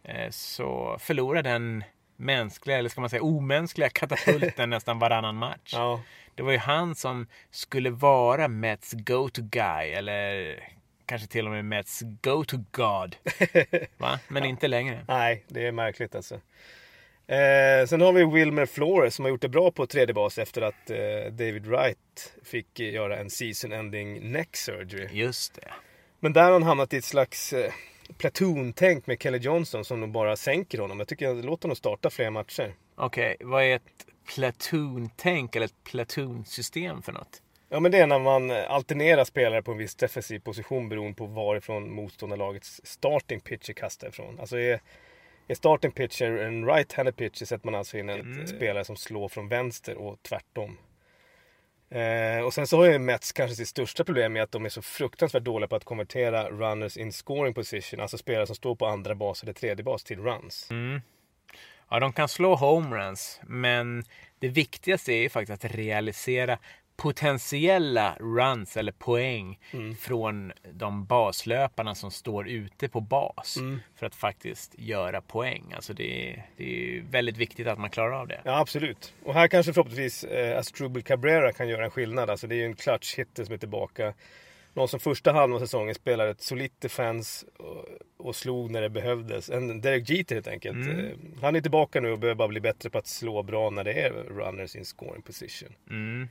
Så förlorar den mänskliga, eller ska man säga omänskliga katapulten nästan varannan match. Ja. Det var ju han som skulle vara Mets go-to-guy, eller kanske till och med Mets go-to-god. Va? Men ja. Inte längre. Nej, det är märkligt alltså. Eh, sen har vi Wilmer Flores som har gjort det bra på tredje bas efter att eh, David Wright fick göra en season-ending neck surgery. Just det. Men där har han hamnat i ett slags... Eh, platoon-tänk med Kelly Johnson som nog bara sänker honom. Jag tycker jag låter honom starta fler matcher. Okej, okay, vad är ett platoon-tänk eller ett platoon-system för något? Ja, men det är när man alternerar spelare på en viss defensiv position beroende på varifrån motståndarlagets starting pitcher kastar ifrån. Alltså är, är starting pitcher en right-handed pitcher sätter man alltså in en mm. spelare som slår från vänster och tvärtom. Eh, och sen så har ju Mets kanske sitt största problem med att de är så fruktansvärt dåliga på att konvertera runners in scoring position. Alltså spelare som står på andra bas eller tredje bas till runs. Mm. Ja, de kan slå homeruns, men det viktigaste är ju faktiskt att realisera potentiella runs eller poäng mm. från de baslöparna som står ute på bas mm. för att faktiskt göra poäng. Alltså det är, det är väldigt viktigt att man klarar av det. Ja, absolut. Och här kanske förhoppningsvis eh, Asdrubal Cabrera kan göra en skillnad. Alltså det är ju en clutch hitter som är tillbaka. Någon som första halvan av säsongen spelade ett solitt defense och, och slog när det behövdes. En Derek Jeter helt enkelt. Mm. Han är tillbaka nu och behöver bara bli bättre på att slå bra när det är runners in scoring position. Mm.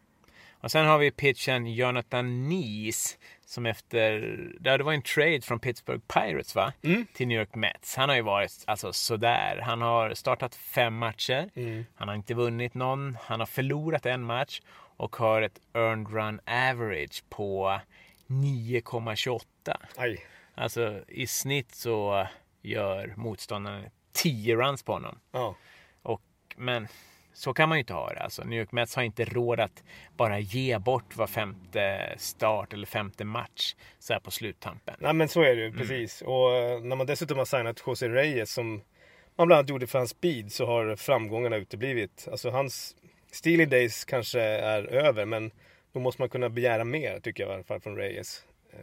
Och sen har vi pitchen Jonathan Nies som efter, det var en trade från Pittsburgh Pirates va? Mm. Till New York Mets. Han har ju varit alltså sådär. Han har startat fem matcher. Mm. Han har inte vunnit någon. Han har förlorat en match och har ett earned run average på nio komma tjugoåtta. Aj. Alltså i snitt så gör motståndaren tio runs på honom. Ja. Och, men så kan man ju inte ha det. Alltså, New York Mets har inte råd att bara ge bort var femte start eller femte match så här på sluttampen. Nej, men så är det ju, mm. precis. Och när man dessutom har signat José Reyes som man bland annat gjorde för hans speed så har framgångarna uteblivit. Alltså hans stealing days kanske är över, men då måste man kunna begära mer tycker jag i alla fall från Reyes.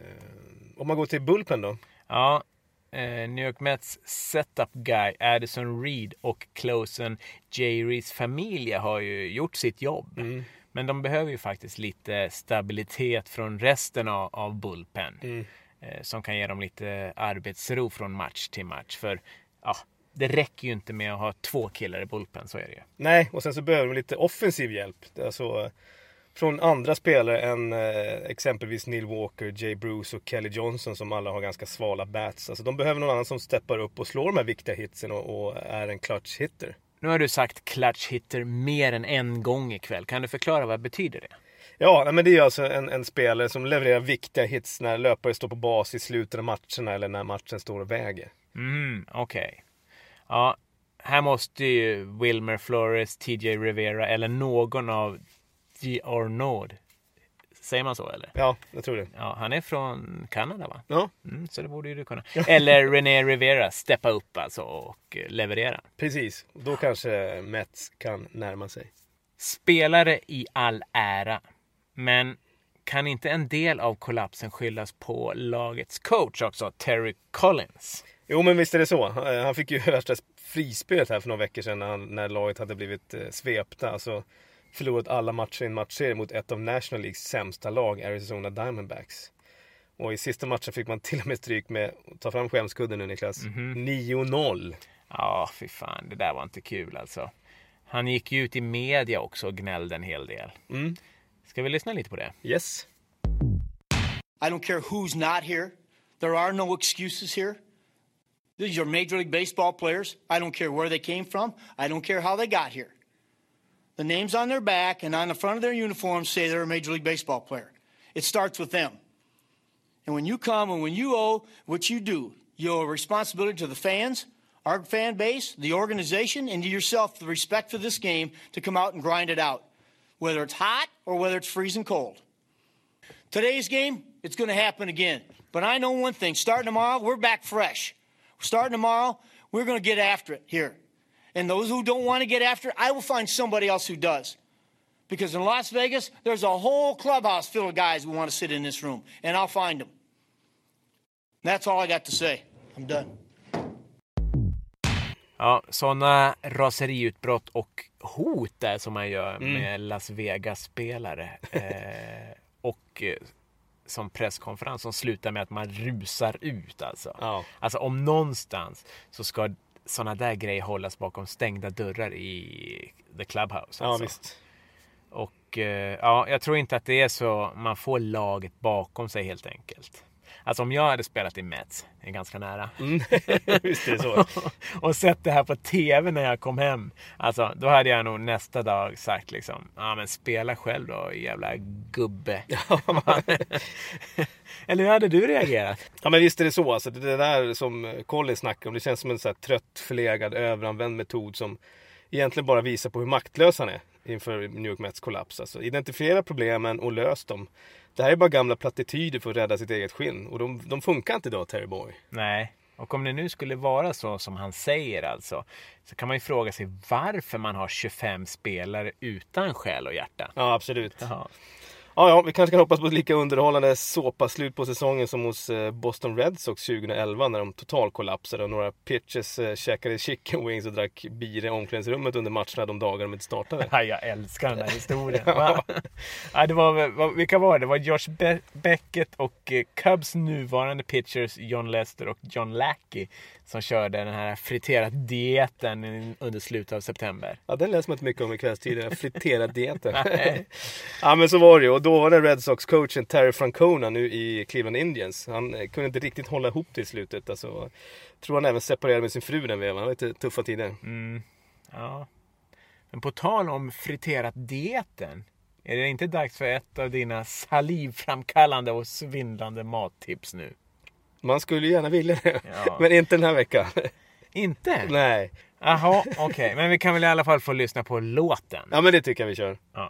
Eh, om man går till bullpen då? Ja, eh, New York Mets setup guy Addison Reed och closen Jay Rees Familia har ju gjort sitt jobb. Mm. Men de behöver ju faktiskt lite stabilitet från resten av, av bullpen. Mm. Eh, som kan ge dem lite arbetsro från match till match. För ja, det räcker ju inte med att ha två killar i bullpen, så är det ju. Nej, och sen så behöver de lite offensiv hjälp. Alltså från andra spelare än eh, exempelvis Neil Walker, Jay Bruce och Kelly Johnson som alla har ganska svala bats. Alltså de behöver någon annan som steppar upp och slår de här viktiga hitsen och, och är en clutch hitter. Nu har du sagt clutch hitter mer än en gång ikväll. Kan du förklara vad betyder det? Ja, men det är alltså en, en spelare som levererar viktiga hits när löpare står på bas i slutet av matcherna eller när matchen står och väger. Mm, okej. Okay. Ja, här måste ju Wilmer Flores, T J Rivera eller någon av G. Arnaud. Säger man så eller? Ja, jag tror det. Ja, han är från Kanada va? Ja. Mm, så det borde ju du kunna. Eller René Rivera steppa upp alltså och leverera. Precis, då kanske Mets kan närma sig. Spelare i all ära. Men kan inte en del av kollapsen skyllas på lagets coach också, Terry Collins? Jo, men visst är det så. Han fick ju värsta frispelet här för några veckor sedan när, han, när laget hade blivit eh, svepta. Alltså förlorat alla matcher i en matchserie mot ett av National Leagues sämsta lag, Arizona Diamondbacks. Och i sista matchen fick man till och med stryk med, ta fram skämskudden nu Niklas, mm-hmm. nio noll. Ja, fy fan, det där var inte kul alltså. Han gick ju ut i media också och gnällde en hel del. Mm. Ska vi lyssna lite på det? Yes. I don't care who's not here. There are no excuses here. These are Major League Baseball players. I don't care where they came from. I don't care how they got here. The names on their back and on the front of their uniforms say they're a Major League Baseball player. It starts with them. And when you come and when you owe what you do, you owe a responsibility to the fans, our fan base, the organization, and to yourself, the respect for this game to come out and grind it out, whether it's hot or whether it's freezing cold. Today's game, it's going to happen again. But I know one thing. Starting tomorrow, we're back fresh. Starting tomorrow, we're going to get after it here. And those who don't want to get after it, I will find somebody else who does. Because in Las Vegas, there's a whole clubhouse full of guys who want to sit in this room. And I'll find them. That's all I got to say. I'm done. Ja, sådana raseriutbrott och hot där som man gör mm. med Las Vegas-spelare. eh, och eh, som presskonferens som slutar med att man rusar ut alltså. Ja. Alltså om någonstans så ska sådana där grejer hållas bakom stängda dörrar i the clubhouse. Alltså. Ja, visst. Och eh, ja, jag tror inte att det är så man får laget bakom sig helt enkelt. Alltså om jag hade spelat i Mets, det är ganska nära. Mm. Visst är det så. Och sett det här på tv när jag kom hem. Alltså då hade jag nog nästa dag sagt liksom, ja ah, men spela själv då, jävla gubbe. Eller hur hade du reagerat? Ja men visst är det så. Alltså, det där som Colin snackar om, det känns som en så här trött, förlegad, överanvänd metod som egentligen bara visar på hur maktlös han är. inför New York Mets kollaps. Alltså, identifiera problemen och lös dem. Det här är bara gamla plattityder för att rädda sitt eget skinn. Och de, de funkar inte idag, Terry Boy. Nej, och om det nu skulle vara så som han säger alltså, så kan man ju fråga sig varför man har tjugofem spelare utan själ och hjärta. Ja, absolut. Jaha. Ja, ja, vi kanske kan hoppas på ett lika underhållande såpa-slut på säsongen som hos Boston Red Sox tjugoelva när de total kollapsade och några pitchers eh, käkade chicken wings och drack bira i omklädningsrummet under matcherna de dagar de inte startade. Ja, jag älskar den här historien. Ja. Ja, det var, vad, vilka var det? Det var Josh Be- Beckett och eh, Cubs nuvarande pitchers John Lester och John Lackey som körde den här friterad dieten under slutet av september. Ja, den läser man inte mycket om i kvällstiden. Friterad dieten. Ja, men så var det ju. Och då var det Red Sox-coachen Terry Francona nu i Cleveland Indians. Han kunde inte riktigt hålla ihop till slutet. Alltså, jag tror han även separerade med sin fru den vevan. Det var lite tuffa tider. Mm. Ja. Men på tal om friterat dieten, är det inte dags för ett av dina salivframkallande och svindlande mattips nu? Man skulle gärna vilja det. Ja. Men inte den här veckan. Inte? Nej. Jaha, okej. Okay. Men vi kan väl i alla fall få lyssna på låten. Ja, men det tycker jag vi kör. Ja.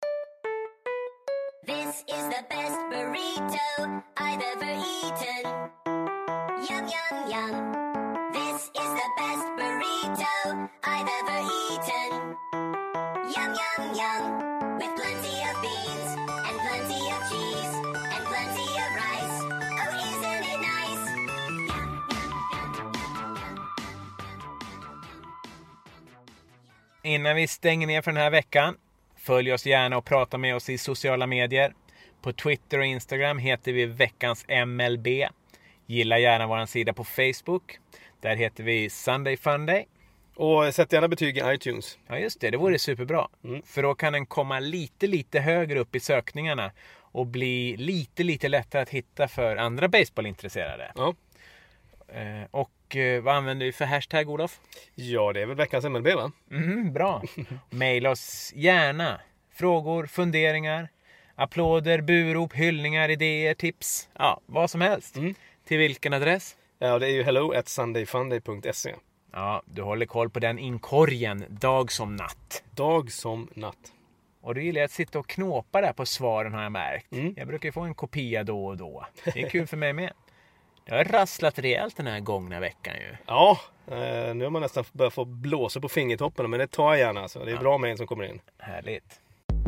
This is the best burrito I've ever eaten. Yum, yum, yum. This is the best burrito I've ever eaten. Yum, yum, yum. With plenty of beans and plenty of cheese and plenty of rice. Oh, isn't it nice? Yum, yum, yum, yum, yum. Innan vi stänger ner för den här veckan, följ oss gärna och prata med oss i sociala medier. På Twitter och Instagram heter vi veckans M L B. Gilla gärna vår sida på Facebook. Där heter vi Sunday Funday. Och sätt gärna betyg i iTunes. Ja, just det. Det vore superbra. Mm. För då kan den komma lite, lite högre upp i sökningarna. Och bli lite, lite lättare att hitta för andra baseballintresserade. Ja. Eh, och eh, vad använder vi för hashtag, Olof? Ja, det är väl veckans M L B, va? Mm, bra. Maila oss gärna. Frågor, funderingar, applåder, burop, hyllningar, idéer, tips. Ja, vad som helst. Mm. Till vilken adress? Ja, det är ju hello at sundayfunday punkt se. Ja, du håller koll på den inkorgen dag som natt. Dag som natt. Och du gillar att sitta och knåpa där på svaren, har jag märkt. Mm. Jag brukar ju få en kopia då och då. Det är kul för mig med. Det har rasslat rejält den här gångna veckan ju. Ja, eh, nu har man nästan börjat få blåsa på fingertopparna, men det tar jag gärna. Alltså. Det är ja. bra med en som kommer in. Härligt.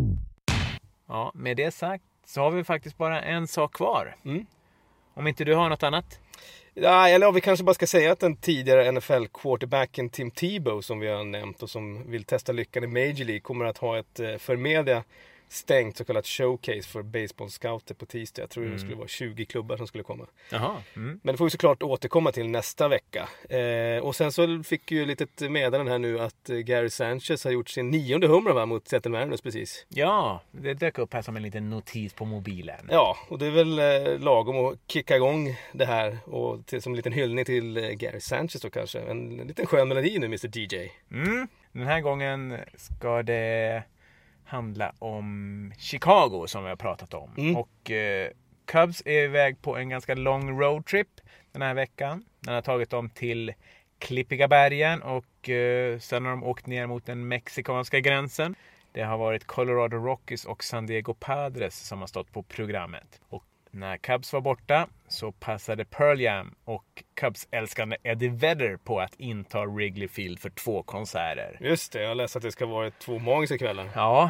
Ja, med det sagt så har vi faktiskt bara en sak kvar. Mm. Om inte du har något annat? Ja, eller vi kanske bara ska säga att den tidigare N F L-quarterbacken Tim Tebow som vi har nämnt och som vill testa lyckan i Major League kommer att ha ett för media stängt så kallat showcase för baseball-scouter på tisdag. Jag tror mm. det skulle vara tjugo klubbar som skulle komma. Jaha. Mm. Men det får vi såklart återkomma till nästa vecka. Eh, och sen så fick ju lite meddelande här nu att Gary Sanchez har gjort sin nionde humra va, mot Seattle Mariners precis. Ja, det dök upp här som en liten notis på mobilen. Ja, och det är väl eh, lagom att kicka igång det här och till, som en liten hyllning till eh, Gary Sanchez då kanske. En, en liten skön melodi nu, mister D J. Mm. Den här gången ska det handla om Chicago som vi har pratat om. Mm. Och eh, Cubs är iväg på en ganska lång roadtrip den här veckan. Den har tagit dem till Klippiga bergen och eh, sen har de åkt ner mot den mexikanska gränsen. Det har varit Colorado Rockies och San Diego Padres som har stått på programmet. Och när Cubs var borta så passade Pearl Jam och Cubs-älskande Eddie Vedder på att inta Wrigley Field för två konserter. Just det, jag läste att det ska vara två magiska kvällar. Ja,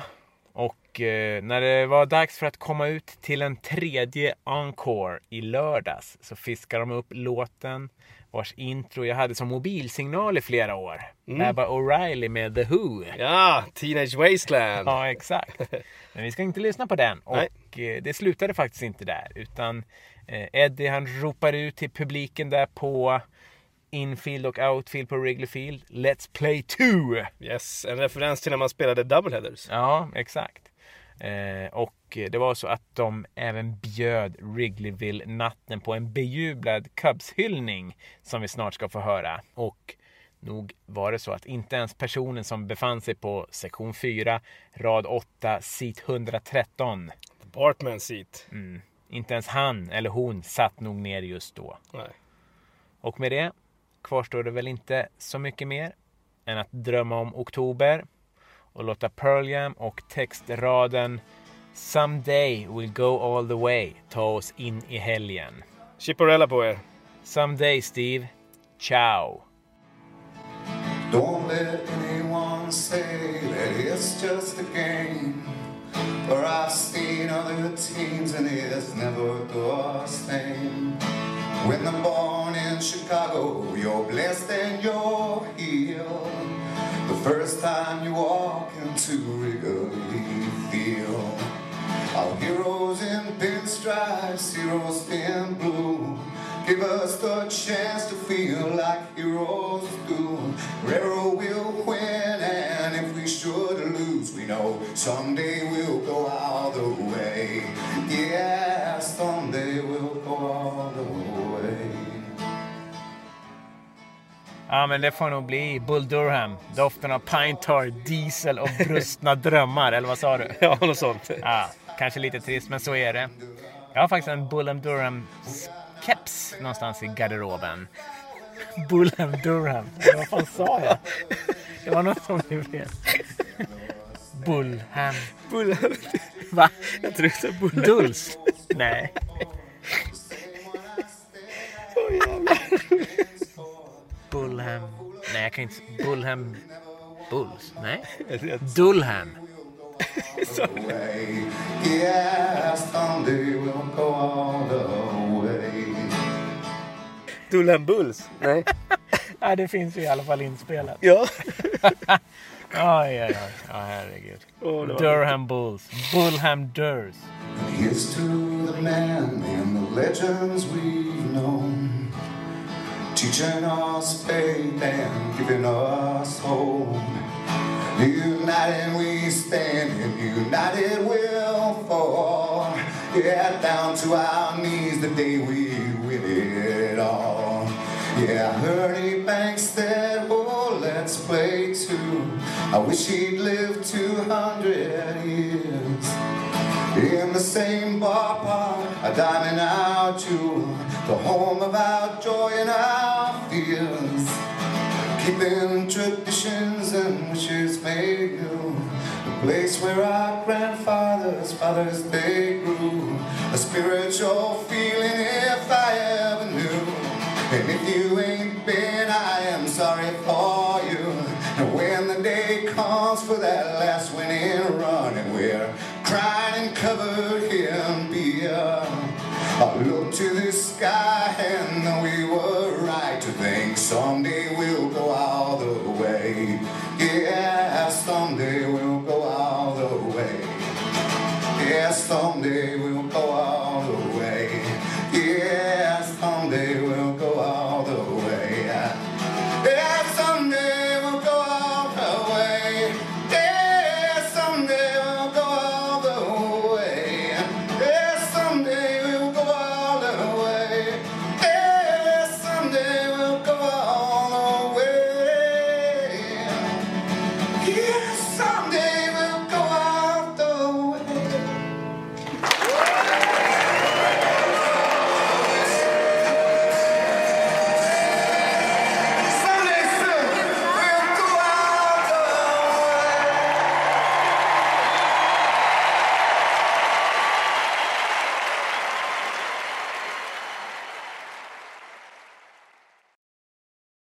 och eh, när det var dags för att komma ut till en tredje encore i lördags så fiskade de upp låten vars intro jag hade som mobilsignal i flera år. Mm. Baba O'Reilly med The Who. Ja, Teenage Wasteland. Ja, exakt. Men vi ska inte lyssna på den. Och Nej. det slutade faktiskt inte där. Utan eh, Eddie han ropar ut till publiken där på infield och outfield på Wrigley Field. Let's play two! Yes, en referens till när man spelade doubleheaders. Ja, exakt. Eh, och det var så att de även bjöd Wrigleyville-natten på en bejublad Cubs-hyllning som vi snart ska få höra. Och nog var det så att inte ens personen som befann sig på sektion fyra, rad åtta, seat etthundratretton. Bartman seat. Mm, inte ens han eller hon satt nog ner just då. Nej. Och med det kvarstår det väl inte så mycket mer än att drömma om oktober och låta Pearl Jam och textraden Someday we'll go all the way ta oss in i helgen. Chipporella på er. Someday, Steve. Ciao. Don't let anyone say that it's just a game. For I've seen other teams and it's never the same. When they're born in Chicago, you're blessed and you're healed. The first time you walk into Wrigley Field. Our heroes in pinstripes, heroes in blue. Give us the chance to feel like heroes do. Railroad will win, and if we should lose, we know someday we'll go all the way. Yeah, someday we'll go all the way. Ja, men det får nog bli Bull Durham. Doften av pine tar, diesel och brustna drömmar. Eller vad sa du? Ja, något sånt. Ja, kanske lite trist, men så är det. Jag har faktiskt en Bull Durham keps någonstans i garderoben. Bull Durham. Vad fan sa jag? Det var något som du vet. Bullham. Bullham. Va? Jag tror det är Bullham. Dulls? Nej. Åh jävlar. Bullham. Nej, jag kan inte... Bullham... Bulls? Nej. Dullham. Yeah, someday we'll go all the way. Dullham Bulls? Nej. Nej, det finns ju i alla fall inspelat. Ja. Oj, oj, oj. Ja, herregud. Oh, Durham Bulls. Bullham Durs. Here's to the men and the legends we've known, teaching us faith and giving us hope. United we stand and united we'll fall. Yeah, down to our knees the day we win it all. Yeah, Ernie Banks said, oh, let's play too. I wish he'd lived two hundred years. In the same ballpark, a diamond our jewel, the home of our joy and our fears. Keeping traditions and wishes made new. The place where our grandfathers, fathers, they grew. A spiritual feeling if I ever knew. And if you ain't been, I am sorry for you. And when the day comes for that last winning run, and we're crying and covered in beer, I look to the sky and we were right to think someday we'll go all the way. Yeah, someday we'll go all the way. Yeah, someday we'll go all the way. Yeah.